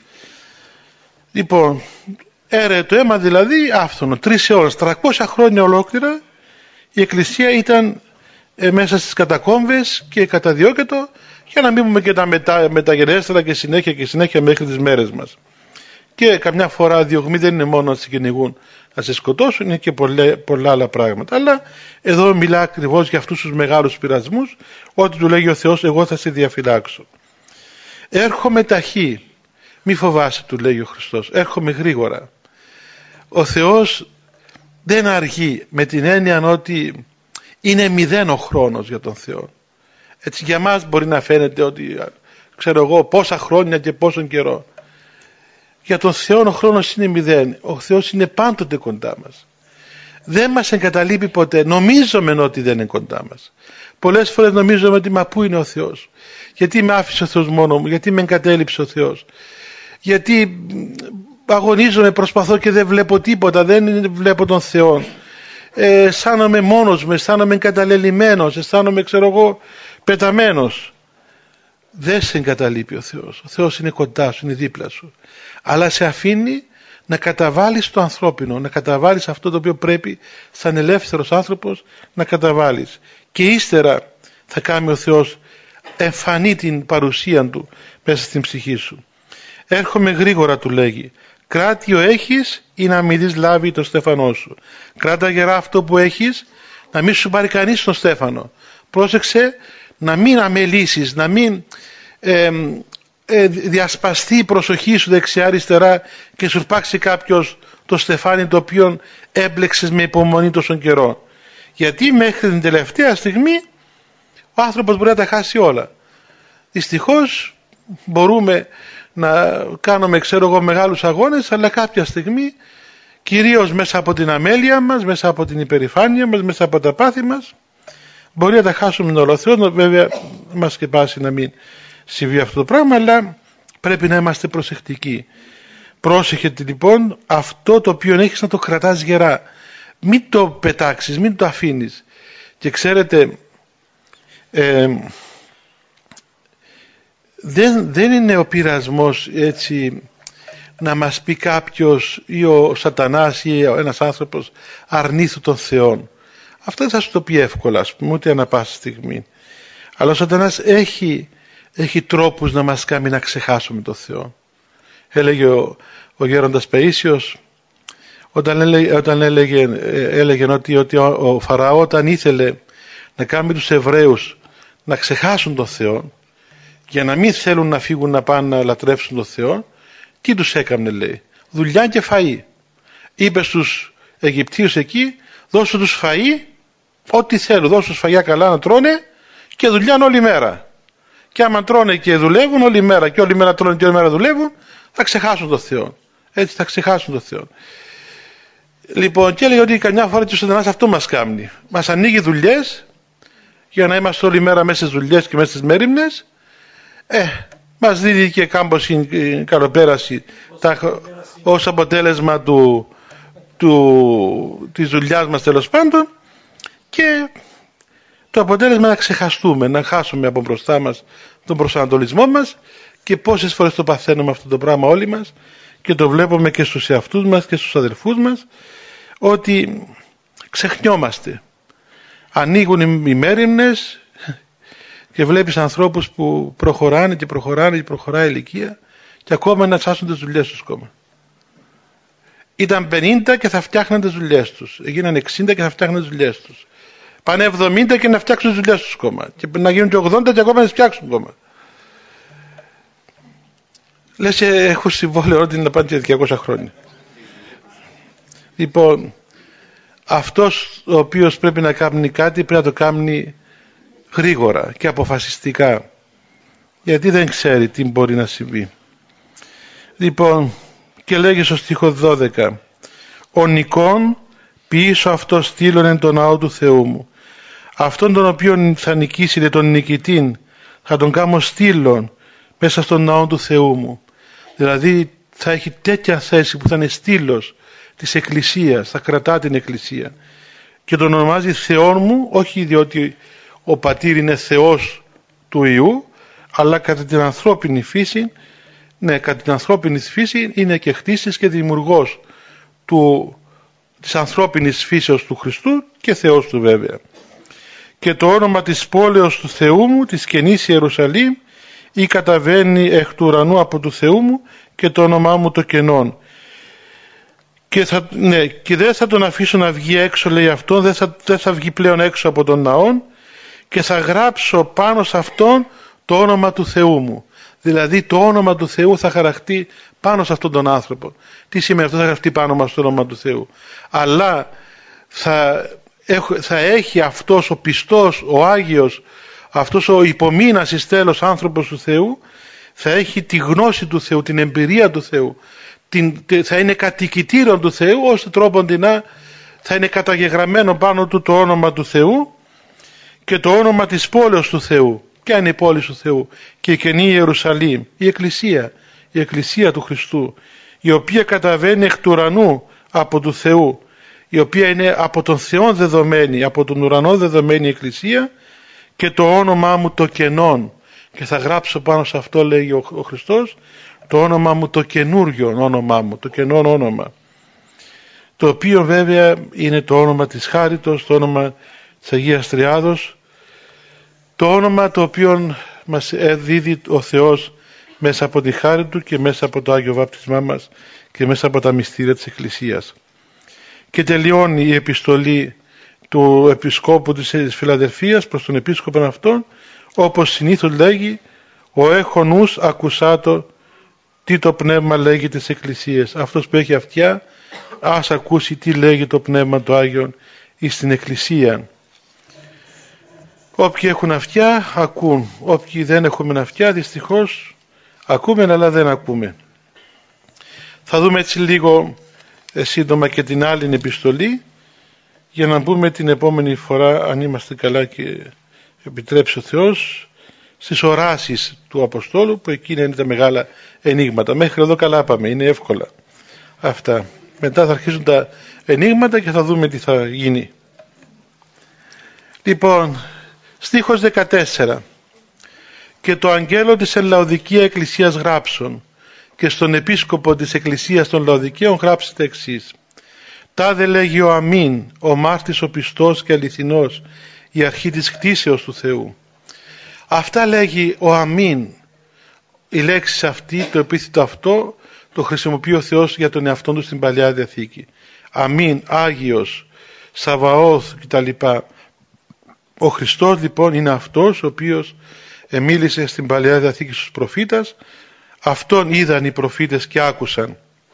Speaker 1: Λοιπόν, έρεε το αίμα δηλαδή άφθονο, 3 αιώνες, 300 χρόνια ολόκληρα η Εκκλησία ήταν μέσα στις κατακόμβες και καταδιώκετο, για να μην πούμε και τα μεταγενέστερα και συνέχεια μέχρι τις μέρες μας. Και καμιά φορά διωγμή δεν είναι μόνο να σε κυνηγούν, να σε σκοτώσουν, είναι και πολλά άλλα πράγματα. Αλλά εδώ μιλά ακριβώς για αυτούς τους μεγάλους πειρασμούς, ότι του λέγει ο Θεός, εγώ θα σε διαφυλάξω. Έρχομαι ταχύ, μη φοβάσαι, του λέγει ο Χριστός, έρχομαι γρήγορα. Ο Θεός δεν αργεί, με την έννοια ότι είναι 0 ο χρόνος για τον Θεό. Έτσι για μας μπορεί να φαίνεται ότι ξέρω εγώ πόσα χρόνια και πόσον καιρό. Για τον Θεό ο χρόνος είναι 0. Ο Θεός είναι πάντοτε κοντά μας. Δεν μας εγκαταλείπει ποτέ. Νομίζουμε ότι δεν είναι κοντά μας. Πολλές φορές νομίζουμε ότι μα πού είναι ο Θεός. Γιατί με άφησε ο Θεός μόνο μου. Γιατί με εγκατέλειψε ο Θεός. Γιατί αγωνίζομαι, προσπαθώ και δεν βλέπω τίποτα. Δεν βλέπω τον Θεό. Αισθάνομαι μόνος μου, αισθάνομαι εγκαταλελειμμένος, αισθάνομαι ξέρω εγώ πεταμένος. Δεν σε εγκαταλείπει ο Θεός. Ο Θεός είναι κοντά σου, είναι δίπλα σου. Αλλά σε αφήνει να καταβάλεις το ανθρώπινο, να καταβάλεις αυτό το οποίο πρέπει σαν ελεύθερος άνθρωπος να καταβάλεις. Και ύστερα θα κάνει ο Θεός εμφανή την παρουσία Του μέσα στην ψυχή σου. Έρχομαι γρήγορα, του λέγει, κράτιο έχεις ή να μην δεις λάβει το στέφανό σου. Κράτα γερά αυτό που έχεις, να μην σου πάρει κανείς τον στέφανο. Πρόσεξε να μην αμελήσεις, να μην διασπαστεί η προσοχή σου δεξιά αριστερά και σου αρπάξει κάποιος το στεφάνι το οποίο έμπλεξες με υπομονή τόσον καιρό. Γιατί μέχρι την τελευταία στιγμή ο άνθρωπος μπορεί να τα χάσει όλα. Δυστυχώς μπορούμε να κάνουμε μεγάλους αγώνες, αλλά κάποια στιγμή, κυρίως μέσα από την αμέλεια μας, μέσα από την υπερηφάνεια μας, μέσα από τα πάθη μας, μπορεί να τα χάσουμε όλο. Ο Θεός βέβαια μας σκεπάσει να μην συμβεί αυτό το πράγμα, αλλά πρέπει να είμαστε προσεκτικοί. Πρόσεχε λοιπόν αυτό το οποίο έχεις να το κρατάς γερά. Μην το πετάξεις, μην το αφήνεις. Και ξέρετε, δεν είναι ο πειρασμός έτσι να μας πει κάποιος ή ο σατανάς ή ένας άνθρωπος αρνήθου τον Θεό. Αυτό δεν θα σου το πει εύκολα, ας πούμε, ούτε ανά πάσα στιγμή. Αλλά ο σατανάς έχει τρόπους να μας κάνει να ξεχάσουμε τον Θεό. Έλεγε ο γέροντας Παΐσιος, όταν έλεγε ότι ο Φαραώ όταν ήθελε να κάνει τους Εβραίους να ξεχάσουν τον Θεό, για να μην θέλουν να φύγουν να πάνε να λατρεύσουν τον Θεό, τι τους έκανε, λέει? Δουλειά και φαΐ. Είπε στους Αιγυπτίους εκεί, δώσου τους φαΐ ό,τι θέλουν, δώσου τους φαγιά καλά να τρώνε και δουλειά όλη μέρα. Και άμα τρώνε και δουλεύουν όλη μέρα και όλη μέρα τρώνε και όλη μέρα δουλεύουν, θα ξεχάσουν τον Θεό. Έτσι θα ξεχάσουν τον Θεό. Λοιπόν, και έλεγε ότι καμιά φορά και ο σατανάς αυτό μας κάνει. Μας ανοίγει δουλειές για να είμαστε όλη μέρα μέσα στις δουλειές και μέσα στις μέριμνες. Μας δίνει και κάμποση καλοπέραση ως αποτέλεσμα της δουλειάς μας, τέλος πάντων, και το αποτέλεσμα να ξεχαστούμε, να χάσουμε από μπροστά μας τον προσανατολισμό μας. Και πόσες φορές το παθαίνουμε αυτό το πράγμα όλοι μας και το βλέπουμε και στους εαυτούς μας και στους αδελφούς μας, ότι ξεχνιόμαστε. Ανοίγουν οι μέριμνες και βλέπεις ανθρώπους που προχωράνε και προχωράει η ηλικία και ακόμα να τσάσουν τις δουλειές τους ακόμα. Ήταν 50 και θα φτιάχναν τις δουλειές τους. Έγιναν 60 και θα φτιάχναν τις δουλειές τους. Πάνε 70 και να φτιάξουν τις δουλειές τους ακόμα. Και να γίνουν και 80 και ακόμα να τις φτιάξουν ακόμα. Λες έχουν συμβόλαιο ότι να πάνε και 200 χρόνια. Λοιπόν, αυτός ο οποίος πρέπει να κάνει κάτι πρέπει να το κάνει γρήγορα και αποφασιστικά, γιατί δεν ξέρει τι μπορεί να συμβεί. Λοιπόν, και λέγει στο στίχο 12, ο νικόν ποιήσω αυτό στήλων εν το ναό του Θεού μου. Αυτόν τον οποίον θα νικήσει, τον νικητήν, θα τον κάνω στήλων μέσα στον ναό του Θεού μου. Δηλαδή θα έχει τέτοια θέση που θα είναι στήλος της Εκκλησίας, θα κρατά την Εκκλησία και τον ονομάζει Θεόν μου, όχι διότι ο πατήρ είναι Θεός του Υιού, αλλά κατά την ανθρώπινη φύση, κατά την ανθρώπινη φύση είναι και χτίστης και δημιουργός της ανθρώπινης φύσεως του Χριστού και Θεός του βέβαια. Και το όνομα της πόλεως του Θεού μου, της καινής Ιερουσαλήμ, ή καταβαίνει εκ του ουρανού από του Θεού μου και το όνομά μου το κενόν. Και δεν θα τον αφήσω να βγει έξω, λέει αυτό, δεν θα βγει πλέον έξω από τον ναόν, και θα γράψω πάνω σε αυτόν το όνομα του Θεού μου. Δηλαδή το όνομα του Θεού θα χαραχτεί πάνω σε αυτόν τον άνθρωπο. Τι σημαίνει αυτό? Θα γραφτεί πάνω μας το όνομα του Θεού. Αλλά θα έχει αυτός ο πιστός, ο Άγιος, αυτός ο υπομείνας εις τέλος άνθρωπος του Θεού, θα έχει τη γνώση του Θεού, την εμπειρία του Θεού, θα είναι κατοικητήριο του Θεού, ώστε τρόποντινά θα είναι καταγεγραμμένο πάνω του το όνομα του Θεού και το όνομα της πόλεως του Θεού. Ποια είναι η πόλη του Θεού? Και η καινή Ιερουσαλήμ, η Εκκλησία του Χριστού, η οποία καταβαίνει εκ του ουρανού από του Θεού, η οποία είναι από τον Θεό δεδομένη, από τον ουρανό δεδομένη η Εκκλησία, και το όνομά μου το κενόν, και θα γράψω πάνω σε αυτό, λέει ο Χριστός, το όνομα μου το καινούριο όνομά μου, το κενόν όνομα, το οποίο βέβαια είναι το όνομα της Χάριτος, το όνομα της Αγίας Τριάδος, το όνομα το οποίο μας δίδει ο Θεός μέσα από τη χάρη Του και μέσα από το Άγιο Βάπτισμά μας και μέσα από τα μυστήρια της Εκκλησίας. Και τελειώνει η επιστολή του Επισκόπου της Φιλαδελφίας προς τον Επίσκοπο αυτόν, όπως συνήθως λέγει, ο έχω νους ακουσάτο τι το Πνεύμα λέγει της Εκκλησίας. Αυτός που έχει αυτιά ας ακούσει τι λέγει το Πνεύμα του Άγιον εις την Εκκλησία. Όποιοι έχουν αυτιά ακούν, όποιοι δεν έχουμε αυτιά δυστυχώς ακούμε αλλά δεν ακούμε. Θα δούμε έτσι λίγο σύντομα και την άλλη επιστολή για να μπούμε την επόμενη φορά, αν είμαστε καλά και επιτρέψει ο Θεός, στις οράσεις του Αποστόλου, που εκείνα είναι τα μεγάλα ενίγματα. Μέχρι εδώ καλά πάμε, είναι εύκολα αυτά. Μετά θα αρχίσουν τα ενίγματα και θα δούμε τι θα γίνει. Λοιπόν, στίχος 14. Και το αγγέλο της εν Λαοδικία Εκκλησίας γράψον, και στον επίσκοπο της Εκκλησίας των Λαοδικαίων γράψετε εξής. Τάδε λέγει ο Αμήν, ο μάρτης ο πιστός και αληθινός, η αρχή της κτίσεως του Θεού. Αυτά λέγει ο Αμήν. Η λέξη αυτή, το επίθετο αυτό, το χρησιμοποιεί ο Θεός για τον εαυτόν του στην Παλαιά Διαθήκη. Αμήν, Άγιος, Σαβαώθ κτλ. Ο Χριστός λοιπόν είναι αυτός ο οποίος μίλησε στην Παλαιά Διαθήκη στους προφήτας. Αυτόν είδαν οι προφήτες και άκουσαν.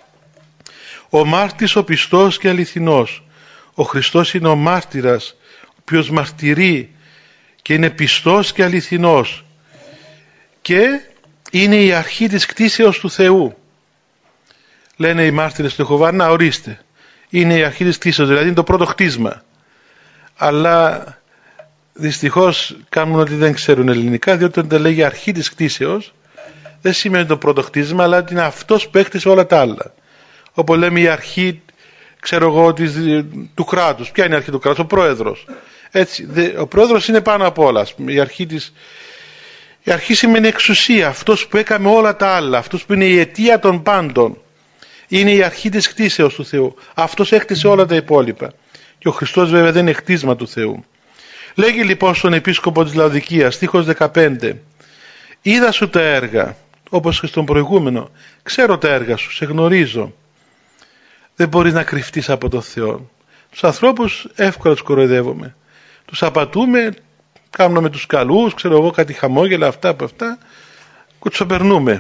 Speaker 1: Ο μάρτης ο πιστός και αληθινός. Ο Χριστός είναι ο μάρτυρας, ο οποίος μαρτυρεί και είναι πιστός και αληθινός και είναι η αρχή της κτίσεως του Θεού. Λένε οι μάρτυρες του Ιεχωβά, να ορίστε, είναι η αρχή της κτίσεως, δηλαδή είναι το πρώτο χτίσμα. Αλλά δυστυχώς κάνουν ότι δεν ξέρουν ελληνικά, διότι όταν λέγει αρχή της κτίσεως δεν σημαίνει το πρώτο χτίσμα, αλλά ότι είναι αυτός που έκτισε όλα τα άλλα. Όπως λέμε η αρχή, ξέρω εγώ, του κράτους. Ποια είναι η αρχή του κράτους? Ο πρόεδρος. Έτσι, ο πρόεδρος είναι πάνω από όλα. Η αρχή σημαίνει εξουσία. Αυτός που έκαμε όλα τα άλλα. Αυτός που είναι η αιτία των πάντων. Είναι η αρχή της κτίσεως του Θεού. Αυτός έκτισε όλα τα υπόλοιπα. Και ο Χριστός βέβαια δεν είναι κτίσμα του Θεού. Λέγει λοιπόν στον επίσκοπο της Λαοδικίας, στίχος 15. Είδα σου τα έργα, όπως και στον προηγούμενο. Ξέρω τα έργα σου, σε γνωρίζω. Δεν μπορείς να κρυφτείς από τον Θεό. Τους ανθρώπους εύκολα τους κοροϊδεύουμε. Τους απατούμε, κάνουμε τους καλούς, ξέρω εγώ, κάτι χαμόγελα, αυτά από αυτά. Κουτσοπερνούμε.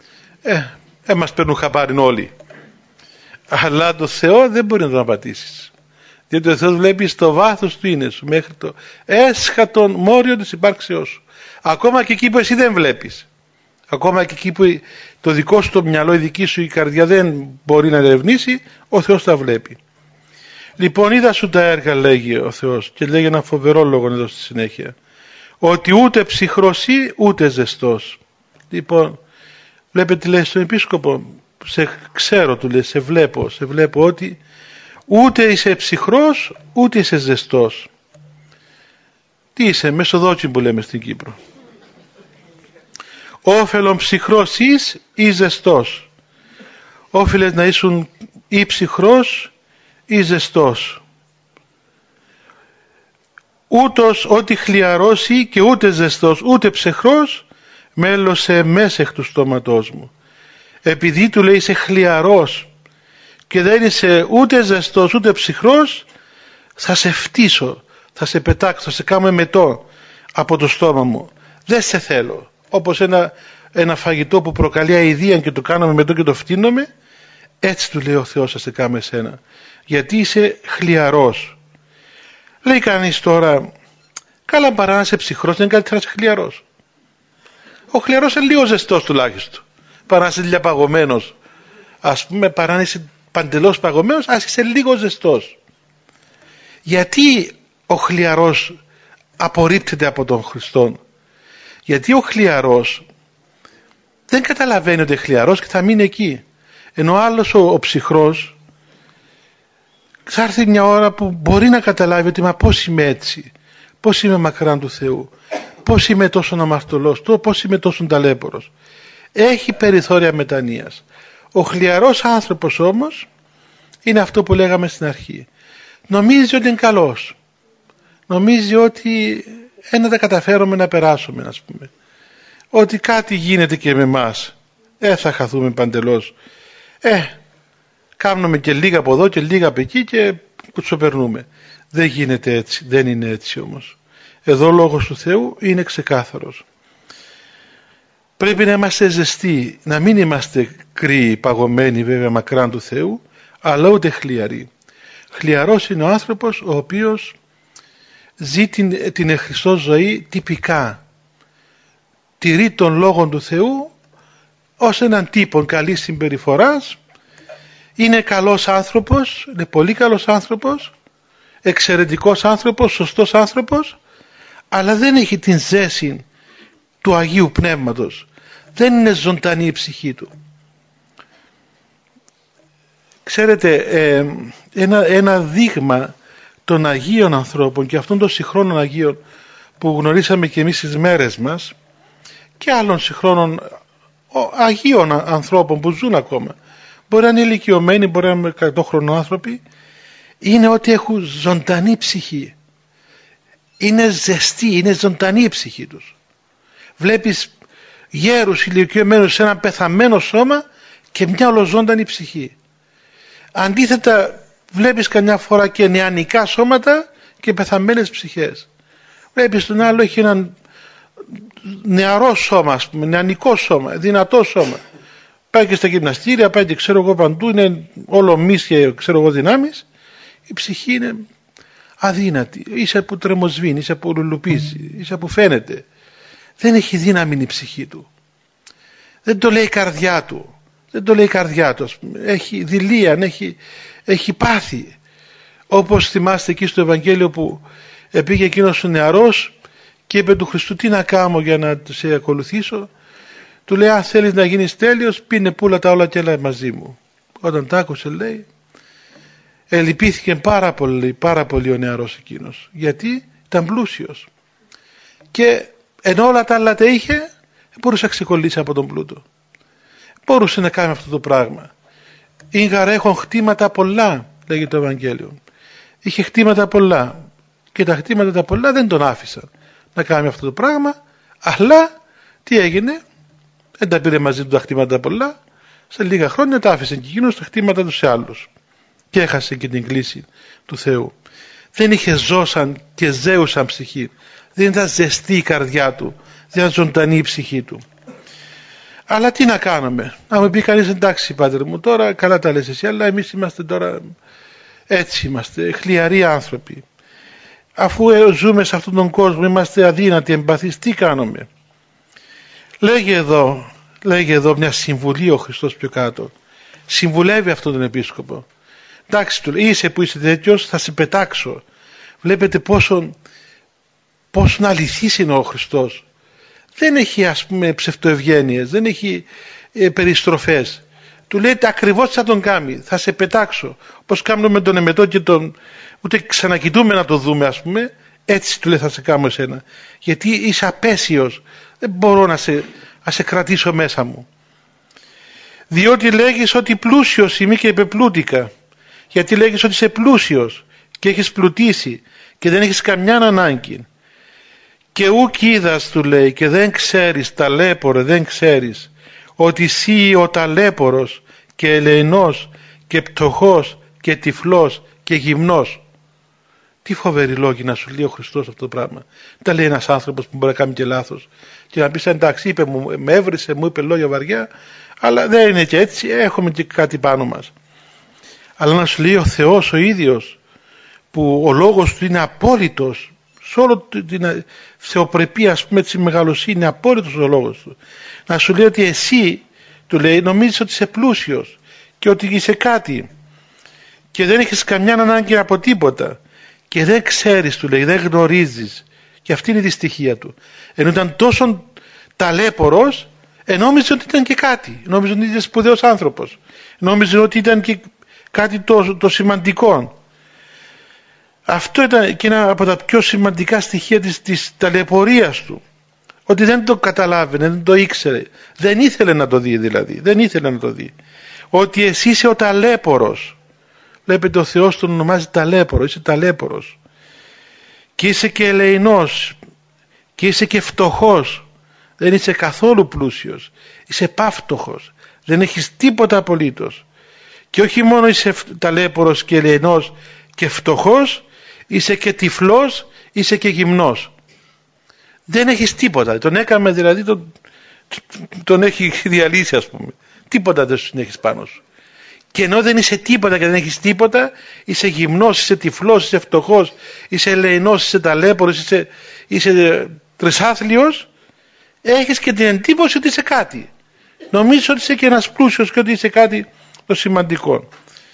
Speaker 1: Μας παίρνουν χαμπάριν όλοι. Αλλά το Θεό δεν μπορεί να τον απατήσεις. Διότι ο Θεός βλέπει στο βάθος του είναι σου, μέχρι το έσχατον μόριο της υπάρξεώς σου. Ακόμα και εκεί που εσύ δεν βλέπεις. Ακόμα και εκεί που το δικό σου το μυαλό, η δική σου η καρδιά δεν μπορεί να ερευνήσει, ο Θεός τα βλέπει. Λοιπόν, είδα σου τα έργα, λέγει ο Θεός, και λέγει ένα φοβερό λόγο εδώ στη συνέχεια. Ότι ούτε ψυχρός ή ούτε ζεστός. Λοιπόν, βλέπετε τι λέει στον επίσκοπο, σε ξέρω, του λέει, σε βλέπω ότι ούτε είσαι ψυχρός ούτε είσαι ζεστός. Τι είσαι? Μεσοδόκι που λέμε στην Κύπρο. Όφελον ψυχρός εις ή ζεστός. Όφελες να ήσουν ή ψυχρός ή ζεστός. Ούτως ότι χλιαρός ή και ούτε ζεστός ούτε ψυχρός, μέλωσε μέσα εκ του στόματός μου. Επειδή του λέει είσαι χλιαρός και δεν είσαι ούτε ζεστός ούτε ψυχρός, θα σε φτύσω, θα σε πετάξω, θα σε κάνω εμετό από το στόμα μου. Δεν σε θέλω. Όπως ένα φαγητό που προκαλεί αηδία και το κάναμε μετό και το φτύνομαι, έτσι του λέει ο Θεός θα σε κάνω εσένα. Γιατί είσαι χλιαρός. Λέει κανείς τώρα, καλά παρά να είσαι ψυχρός, δεν είναι καλύτερα να είσαι χλιαρός. Ο χλιαρός είναι λίγο ζεστός τουλάχιστον. Παρά να είσαι διαπαγωμένος. Ας πούμε, παρά να είσαι παντελώς παγωμένος, ας είσαι λίγο ζεστός. Γιατί ο χλιαρός απορρίπτεται από τον Χριστό? Γιατί ο χλιαρός δεν καταλαβαίνει ότι είναι χλιαρός και θα μείνει εκεί. Ενώ άλλος ο ψυχρός θα έρθει μια ώρα που μπορεί να καταλάβει ότι μα πώς είμαι έτσι, πώς είμαι μακράν του Θεού, πώς είμαι τόσο αμαρτωλός, πώς είμαι τόσο ταλέπορος. Έχει περιθώρια μετανοίας. Ο χλιαρός άνθρωπος όμως είναι αυτό που λέγαμε στην αρχή. Νομίζει ότι είναι καλός. Νομίζει ότι να τα καταφέρουμε να περάσουμε, ας πούμε. Ότι κάτι γίνεται και με εμάς. Θα χαθούμε παντελώς. Κάνουμε και λίγα από εδώ και λίγα από εκεί και κουτσοπερνούμε. Δεν γίνεται έτσι, δεν είναι έτσι όμως. Εδώ ο Λόγος του Θεού είναι ξεκάθαρος. Πρέπει να είμαστε ζεστοί, να μην είμαστε κρύοι, παγωμένοι βέβαια μακράν του Θεού, αλλά ούτε χλιαροί. Χλιαρός είναι ο άνθρωπος ο οποίος ζει την Χριστό ζωή τυπικά. Τηρεί τον Λόγο του Θεού ως έναν τύπο καλής συμπεριφοράς, είναι καλός άνθρωπος, είναι πολύ καλός άνθρωπος, εξαιρετικός άνθρωπος, σωστός άνθρωπος, αλλά δεν έχει την ζέση του Αγίου Πνεύματος. Δεν είναι ζωντανή η ψυχή του. Ξέρετε, ένα δείγμα των Αγίων ανθρώπων και αυτών των συγχρόνων Αγίων που γνωρίσαμε και εμείς στις μέρες μας και άλλων συγχρόνων Αγίων ανθρώπων που ζουν ακόμα, μπορεί να είναι ηλικιωμένοι, μπορεί να είναι 100 χρονών άνθρωποι, είναι ότι έχουν ζωντανή ψυχή. Είναι ζεστή, είναι ζωντανή η ψυχή τους. Βλέπεις γέρους ηλικιωμένους σε ένα πεθαμένο σώμα και μια ολοζώντανη ψυχή. Αντίθετα βλέπεις καμιά φορά και νεανικά σώματα και πεθαμένες ψυχές. Βλέπεις τον άλλο έχει έναν νεαρό σώμα, ας πούμε, νεανικό σώμα, δυνατό σώμα. Πάει και στα γυμναστήρια, πάει και ξέρω εγώ παντού, είναι όλο μυς και ξέρω εγώ δυνάμεις. Η ψυχή είναι αδύνατη, είσαι που τρεμοσβήνει, είσαι που λουλουπίζει, είσαι που φαίνεται. Δεν έχει δύναμη η ψυχή του. Δεν το λέει η καρδιά του. Δεν το λέει η καρδιά του, ας πούμε. Έχει δειλία, έχει πάθη. Όπως θυμάστε εκεί στο Ευαγγέλιο που πήγε εκείνος ο νεαρός και είπε του Χριστού, τι να κάνω για να σε ακολουθήσω. Του λέει, αν θέλεις να γίνεις τέλειος, πίνε πουλα τα όλα και έλα μαζί μου. Όταν τα άκουσε, λέει, λυπήθηκε πάρα πολύ ο νεαρός εκείνος, γιατί ήταν πλούσιος και ενώ όλα τα άλλα τα είχε, μπορούσε να ξεκολλήσει από τον πλούτο, μπορούσε να κάνει αυτό το πράγμα. Ήγαρα έχουν χτήματα πολλά, λέγει το Ευαγγέλιο. Είχε χτήματα πολλά και τα χτήματα τα πολλά δεν τον άφησαν να κάνει αυτό το πράγμα, αλλά τι έγινε, δεν τα πήρε μαζί του τα χτήματα πολλά, σε λίγα χρόνια τα άφησε και εκείνος τα χτήματα του σε άλλους και έχασε και την κλίση του Θεού. Δεν είχε ζώσαν και ζέουσαν ψυχή, δεν ήταν ζεστή η καρδιά του, δεν ήταν ζωντανή η ψυχή του. Αλλά τι να κάνουμε, να μου πει κανείς, εντάξει πάτερ μου, τώρα καλά τα λες εσύ, αλλά εμείς είμαστε τώρα έτσι, είμαστε χλιαροί άνθρωποι, αφού ζούμε σε αυτόν τον κόσμο, είμαστε αδύνατοι, εμπαθείς, τι κάνουμε. Λέγει εδώ μια συμβουλή ο Χριστός πιο κάτω, συμβουλεύει αυτόν τον επίσκοπο. Εντάξει, του λέει, είσαι που είσαι τέτοιος, θα σε πετάξω. Βλέπετε πόσο αληθής είναι ο Χριστός. Δεν έχει, ας πούμε, ψευτοευγένειες, δεν έχει περιστροφές. Του λέει ακριβώς θα τον κάνει, θα σε πετάξω. Όπως κάνουμε με τον εμετό και ούτε ξανακοιτούμε να το δούμε, ας πούμε, έτσι του λέει θα σε κάνω εσένα. Γιατί είσαι απέσιος, δεν μπορώ να σε κρατήσω μέσα μου. Διότι λέγεις ότι πλούσιος είμαι και υπεπλούτηκα. Γιατί λέγεις ότι είσαι πλούσιος και έχεις πλουτίσει και δεν έχεις καμιά ανάγκη. Και ουκ είδας, του λέει, και δεν ξέρεις, ταλέπορε, δεν ξέρεις ότι εσύ ο ταλέπορος και ελεηνός και πτωχός και τυφλός και γυμνός. Τι φοβερή λόγη να σου λέει ο Χριστός αυτό το πράγμα. Τα λέει ένας άνθρωπος που μπορεί να κάνει και λάθος και να πεις, εντάξει, είπε μου, με έβρισε, μου είπε λόγια βαριά, αλλά δεν είναι και έτσι, έχουμε και κάτι πάνω μας. Αλλά να σου λέει ο Θεός ο ίδιος, που ο λόγος του είναι απόλυτος, σε όλο την θεοπρεπία, ας πούμε, τη μεγαλοσύνη, είναι απόλυτος ο λόγος του. Να σου λέει ότι εσύ, του λέει, νομίζεις ότι είσαι πλούσιος και ότι είσαι κάτι και δεν έχεις καμιά ανάγκη από τίποτα και δεν ξέρεις, του λέει, δεν γνωρίζεις, και αυτή είναι η δυστυχία του. Ενώ ήταν τόσο ταλέπορος, νόμιζε ότι ήταν και κάτι, νόμιζε ότι ήταν σπουδαίος άνθρωπος, νόμιζε ότι ήταν και κάτι το σημαντικό. Αυτό ήταν και ένα από τα πιο σημαντικά στοιχεία της ταλαιπωρίας του, ότι δεν το καταλάβαινε, δεν το ήξερε, δεν ήθελε να το δει, δηλαδή δεν ήθελε να το δει, ότι εσύ είσαι ο ταλέπορος. Βλέπετε, ο Θεός τον ονομάζει ταλέπορο, είσαι ταλέπορος και είσαι και ελεηνός και είσαι και φτωχός, δεν είσαι καθόλου πλούσιος, είσαι πάφτωχος, δεν έχεις τίποτα απολύτως Και όχι μόνο είσαι ταλέπορος και ελεηνός και φτωχός, είσαι και τυφλός, είσαι και γυμνός. Δεν έχεις τίποτα. Τον έκαμε δηλαδή, τον έχει διαλύσει, ας πούμε. Τίποτα δεν σου έχεις πάνω σου. Και ενώ δεν είσαι τίποτα και δεν έχεις τίποτα, είσαι γυμνός, είσαι τυφλός, είσαι φτωχός, είσαι ελεηνός, είσαι ταλέπορος, είσαι τρισάθλιος, έχεις και την εντύπωση ότι είσαι κάτι. Νομίζεις ότι είσαι και ένας πλούσιος και ότι είσαι κάτι το σημαντικό.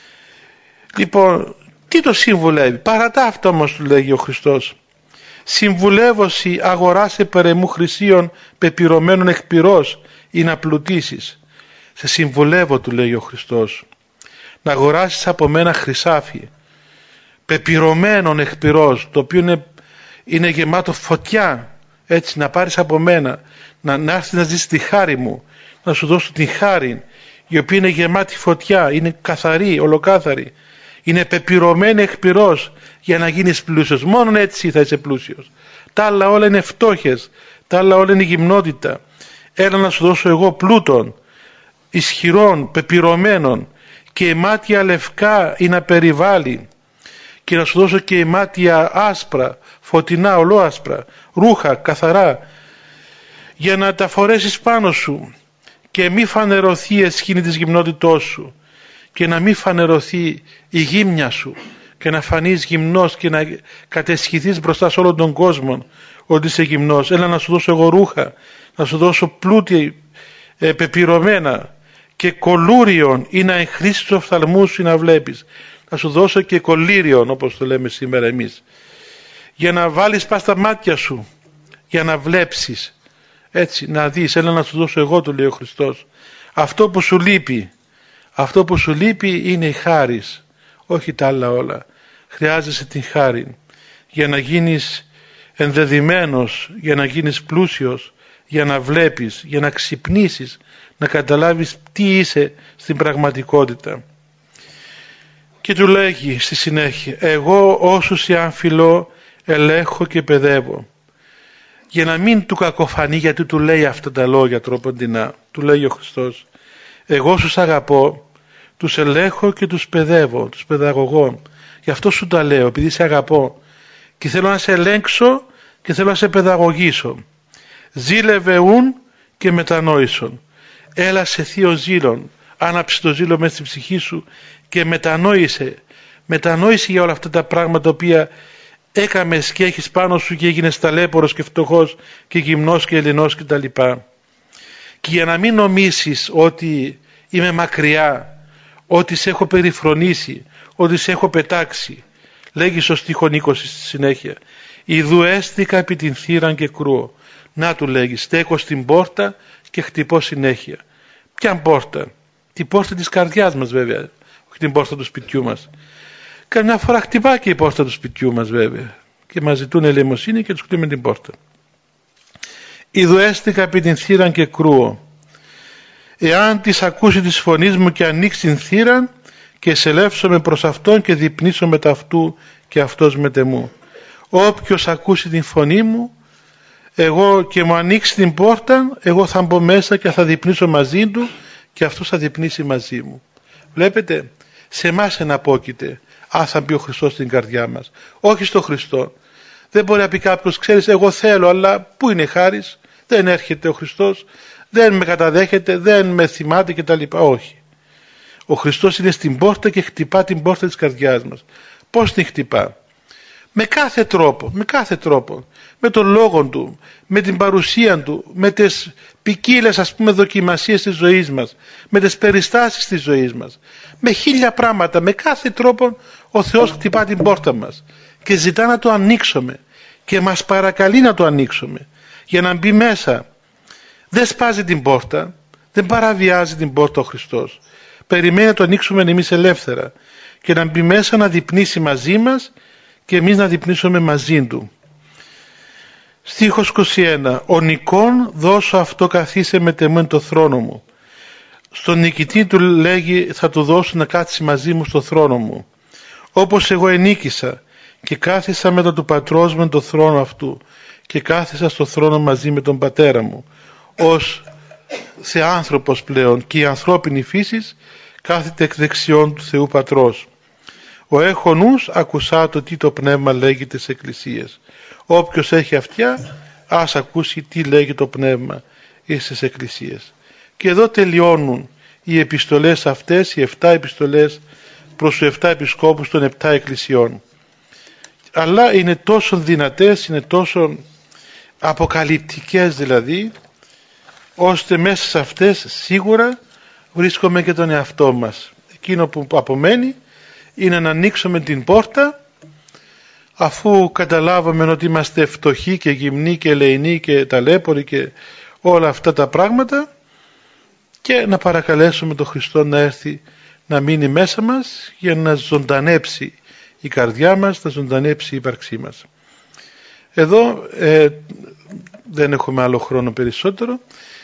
Speaker 1: Λοιπόν, τι το συμβουλεύει? Παρά τα αυτά όμως, του λέγει ο Χριστός, συμβουλεύωσι αγοράσε περαιμού χρυσίων πεπυρωμένων εκ πυρός ή να πλουτίσεις. Σε συμβουλεύω, του λέει ο Χριστός, να αγοράσεις από μένα χρυσάφι πεπυρωμένων εκ πυρός, το οποίο είναι γεμάτο φωτιά, έτσι, να πάρεις από μένα, να έρθεις να ζήσεις τη χάρη μου, να σου δώσω την χάρη, η οποία είναι γεμάτη φωτιά, είναι καθαρή, ολοκάθαρη, είναι πεπυρωμένη εκ πυρός, για να γίνεις πλούσιος. Μόνο έτσι θα είσαι πλούσιος. Τα άλλα όλα είναι φτώχες, τα άλλα όλα είναι γυμνότητα. Έλα να σου δώσω εγώ πλούτον, ισχυρών, πεπυρωμένων, και η μάτια λευκά ή να περιβάλλει, και να σου δώσω και η μάτια άσπρα, φωτεινά, ολόασπρα, ρούχα καθαρά, για να τα φορέσεις πάνω σου και μη φανερωθεί η εσχήνη της γυμνότητός σου, και να μη φανερωθεί η γύμνια σου και να φανείς γυμνός και να κατεσχυθείς μπροστά σε όλον τον κόσμο ότι είσαι γυμνός. Έλα να σου δώσω εγώ ρούχα, να σου δώσω πλούτη πεπυρωμένα, και κολούριον ή να εγχρήσεις τους οφθαλμούς σου ή να βλέπεις. Να σου δώσω και κολύριον, όπως το λέμε σήμερα εμείς, για να βάλεις πας τα μάτια σου, για να βλέψεις, έτσι, να δεις. Έλα να σου δώσω εγώ, του λέει ο Χριστός. Αυτό που σου λείπει, αυτό που σου λείπει είναι η χάρις, όχι τα άλλα όλα. Χρειάζεσαι την χάρη για να γίνεις ενδεδειμένος, για να γίνεις πλούσιος, για να βλέπεις, για να ξυπνήσεις, να καταλάβεις τι είσαι στην πραγματικότητα. Και του λέγει στη συνέχεια, εγώ όσους σε αμφιλώ ελέγχω και παιδεύω. Για να μην του κακοφανεί, γιατί του λέει αυτά τα λόγια τροποντινά, του λέει ο Χριστός, εγώ όσους αγαπώ τους ελέγχω και τους παιδεύω, τους παιδαγωγώ. Γι' αυτό σου τα λέω, επειδή σε αγαπώ και θέλω να σε ελέγξω και θέλω να σε παιδαγωγήσω. Ζήλευε ουν και μετανόησον. Έλα σε θείο ζήλον, άναψε το ζήλο μέσα στην ψυχή σου και μετανόησε για όλα αυτά τα πράγματα τα οποία έκαμες και έχεις πάνω σου και έγινες ταλέπορος και φτωχός και γυμνός και ελεηνός κτλ. Και για να μην νομίσεις ότι είμαι μακριά, ότι σε έχω περιφρονήσει, ότι σε έχω πετάξει, λέγει στο στίχο 20 στη συνέχεια, ιδού έστηκα επί την θύραν και κρούω. Να, του λέγει, στέκω στην πόρτα και χτυπώ συνέχεια. Ποια πόρτα? Την πόρτα της καρδιάς μας βέβαια, όχι την πόρτα του σπιτιού μας. Καμιά φορά χτυπά και η πόρτα του σπιτιού μας βέβαια και μας ζητούν ελεημοσύνη και τους χτυπούμε την πόρτα. Ιδού έστηκα επί την θύραν και κρούω. Εάν της ακούσει της φωνής μου και ανοίξει την θύραν και σελεύσομαι προς αυτόν και διπνήσω μετά αυτού και αυτός μετεμού. Όποιος ακούσει την φωνή μου, εγώ και μου ανοίξει την πόρτα, εγώ θα μπω μέσα και θα διπνήσω μαζί του και αυτός θα διπνήσει μαζί μου. Βλέπετε, σε εμάς εναπόκειται, θα μπει ο Χριστός στην καρδιά μας, όχι στο Χριστό. Δεν μπορεί να πει κάποιος, ξέρεις, εγώ θέλω, αλλά πού είναι η χάρις? Δεν έρχεται ο Χριστός, δεν με καταδέχεται, δεν με θυμάται κτλ. Όχι. Ο Χριστός είναι στην πόρτα και χτυπά την πόρτα της καρδιάς μας. Πώς την χτυπά? Με κάθε τρόπο, με τον λόγο του, με την παρουσία του, με τις ποικίλες δοκιμασίες της ζωής μας, με τις περιστάσεις της ζωής μας, με 1000 πράγματα, με κάθε τρόπο ο Θεός χτυπά την πόρτα μας και ζητά να το ανοίξουμε και μας παρακαλεί να το ανοίξουμε για να μπει μέσα. Δεν σπάζει την πόρτα, δεν παραβιάζει την πόρτα ο Χριστός. Περιμένει να το ανοίξουμε εμείς ελεύθερα και να μπει μέσα, να διπνήσει μαζί μας και εμείς να διπνήσουμε μαζί του. Στίχος 21. Ο νικόν δώσω αυτό καθίσε μετεμού εν το θρόνο μου. Στον νικητή του λέγει, θα του δώσω να κάτσει μαζί μου στο θρόνο μου. Όπως εγώ ενίκησα και κάθισα μετά του πατρός μου εν το θρόνο αυτού και κάθισα στο θρόνο μαζί με τον πατέρα μου. Ως θεάνθρωπος πλέον και η ανθρώπινη φύση κάθεται εκ δεξιών του Θεού Πατρός. Ο έχω νους ακουσά το τι το πνεύμα λέγει τις εκκλησίες. Όποιος έχει αυτιά, ας ακούσει τι λέγει το πνεύμα στις εκκλησίες. Και εδώ τελειώνουν οι επιστολές αυτές, οι 7 επιστολές προς τους 7 επισκόπους των 7 εκκλησιών. Αλλά είναι τόσο δυνατές, είναι τόσο αποκαλυπτικές δηλαδή, ώστε μέσα σε αυτές σίγουρα βρίσκουμε και τον εαυτό μας. Εκείνο που απομένει είναι να ανοίξουμε την πόρτα, αφού καταλάβαμε ότι είμαστε φτωχοί και γυμνοί και ελεηνοί και ταλέποροι και όλα αυτά τα πράγματα, και να παρακαλέσουμε τον Χριστό να έρθει να μείνει μέσα μας για να ζωντανέψει η καρδιά μας, να ζωντανέψει η ύπαρξή μας. Εδώ δεν έχουμε άλλο χρόνο περισσότερο.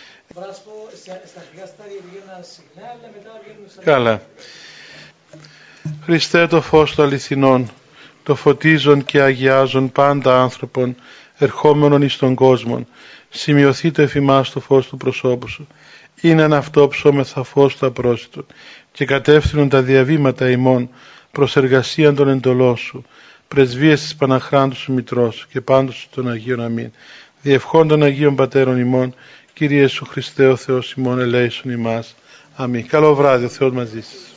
Speaker 1: Καλά. Χριστέ, το φως του αληθινών, το φωτίζον και αγιάζον πάντα άνθρωπον ερχόμενον εις τον κόσμο, σημειωθεί το εφ' ημάς το φως του προσώπου σου. Είναι αν αυτό ψώμεθα φως του απρόσιτον και κατεύθυνον τα διαβήματα ημών προς εργασίαν των εντολών σου, πρεσβείες της Παναχράντου σου Μητρός σου και πάντως των Αγίων αμήν. Διευχών των Αγίων Πατέρων ημών, Κύριε Ιησού Χριστέ ο Θεός ημών, ελέησον ημάς. Αμήν. Καλό βράδυ, ο Θεός μαζί σας.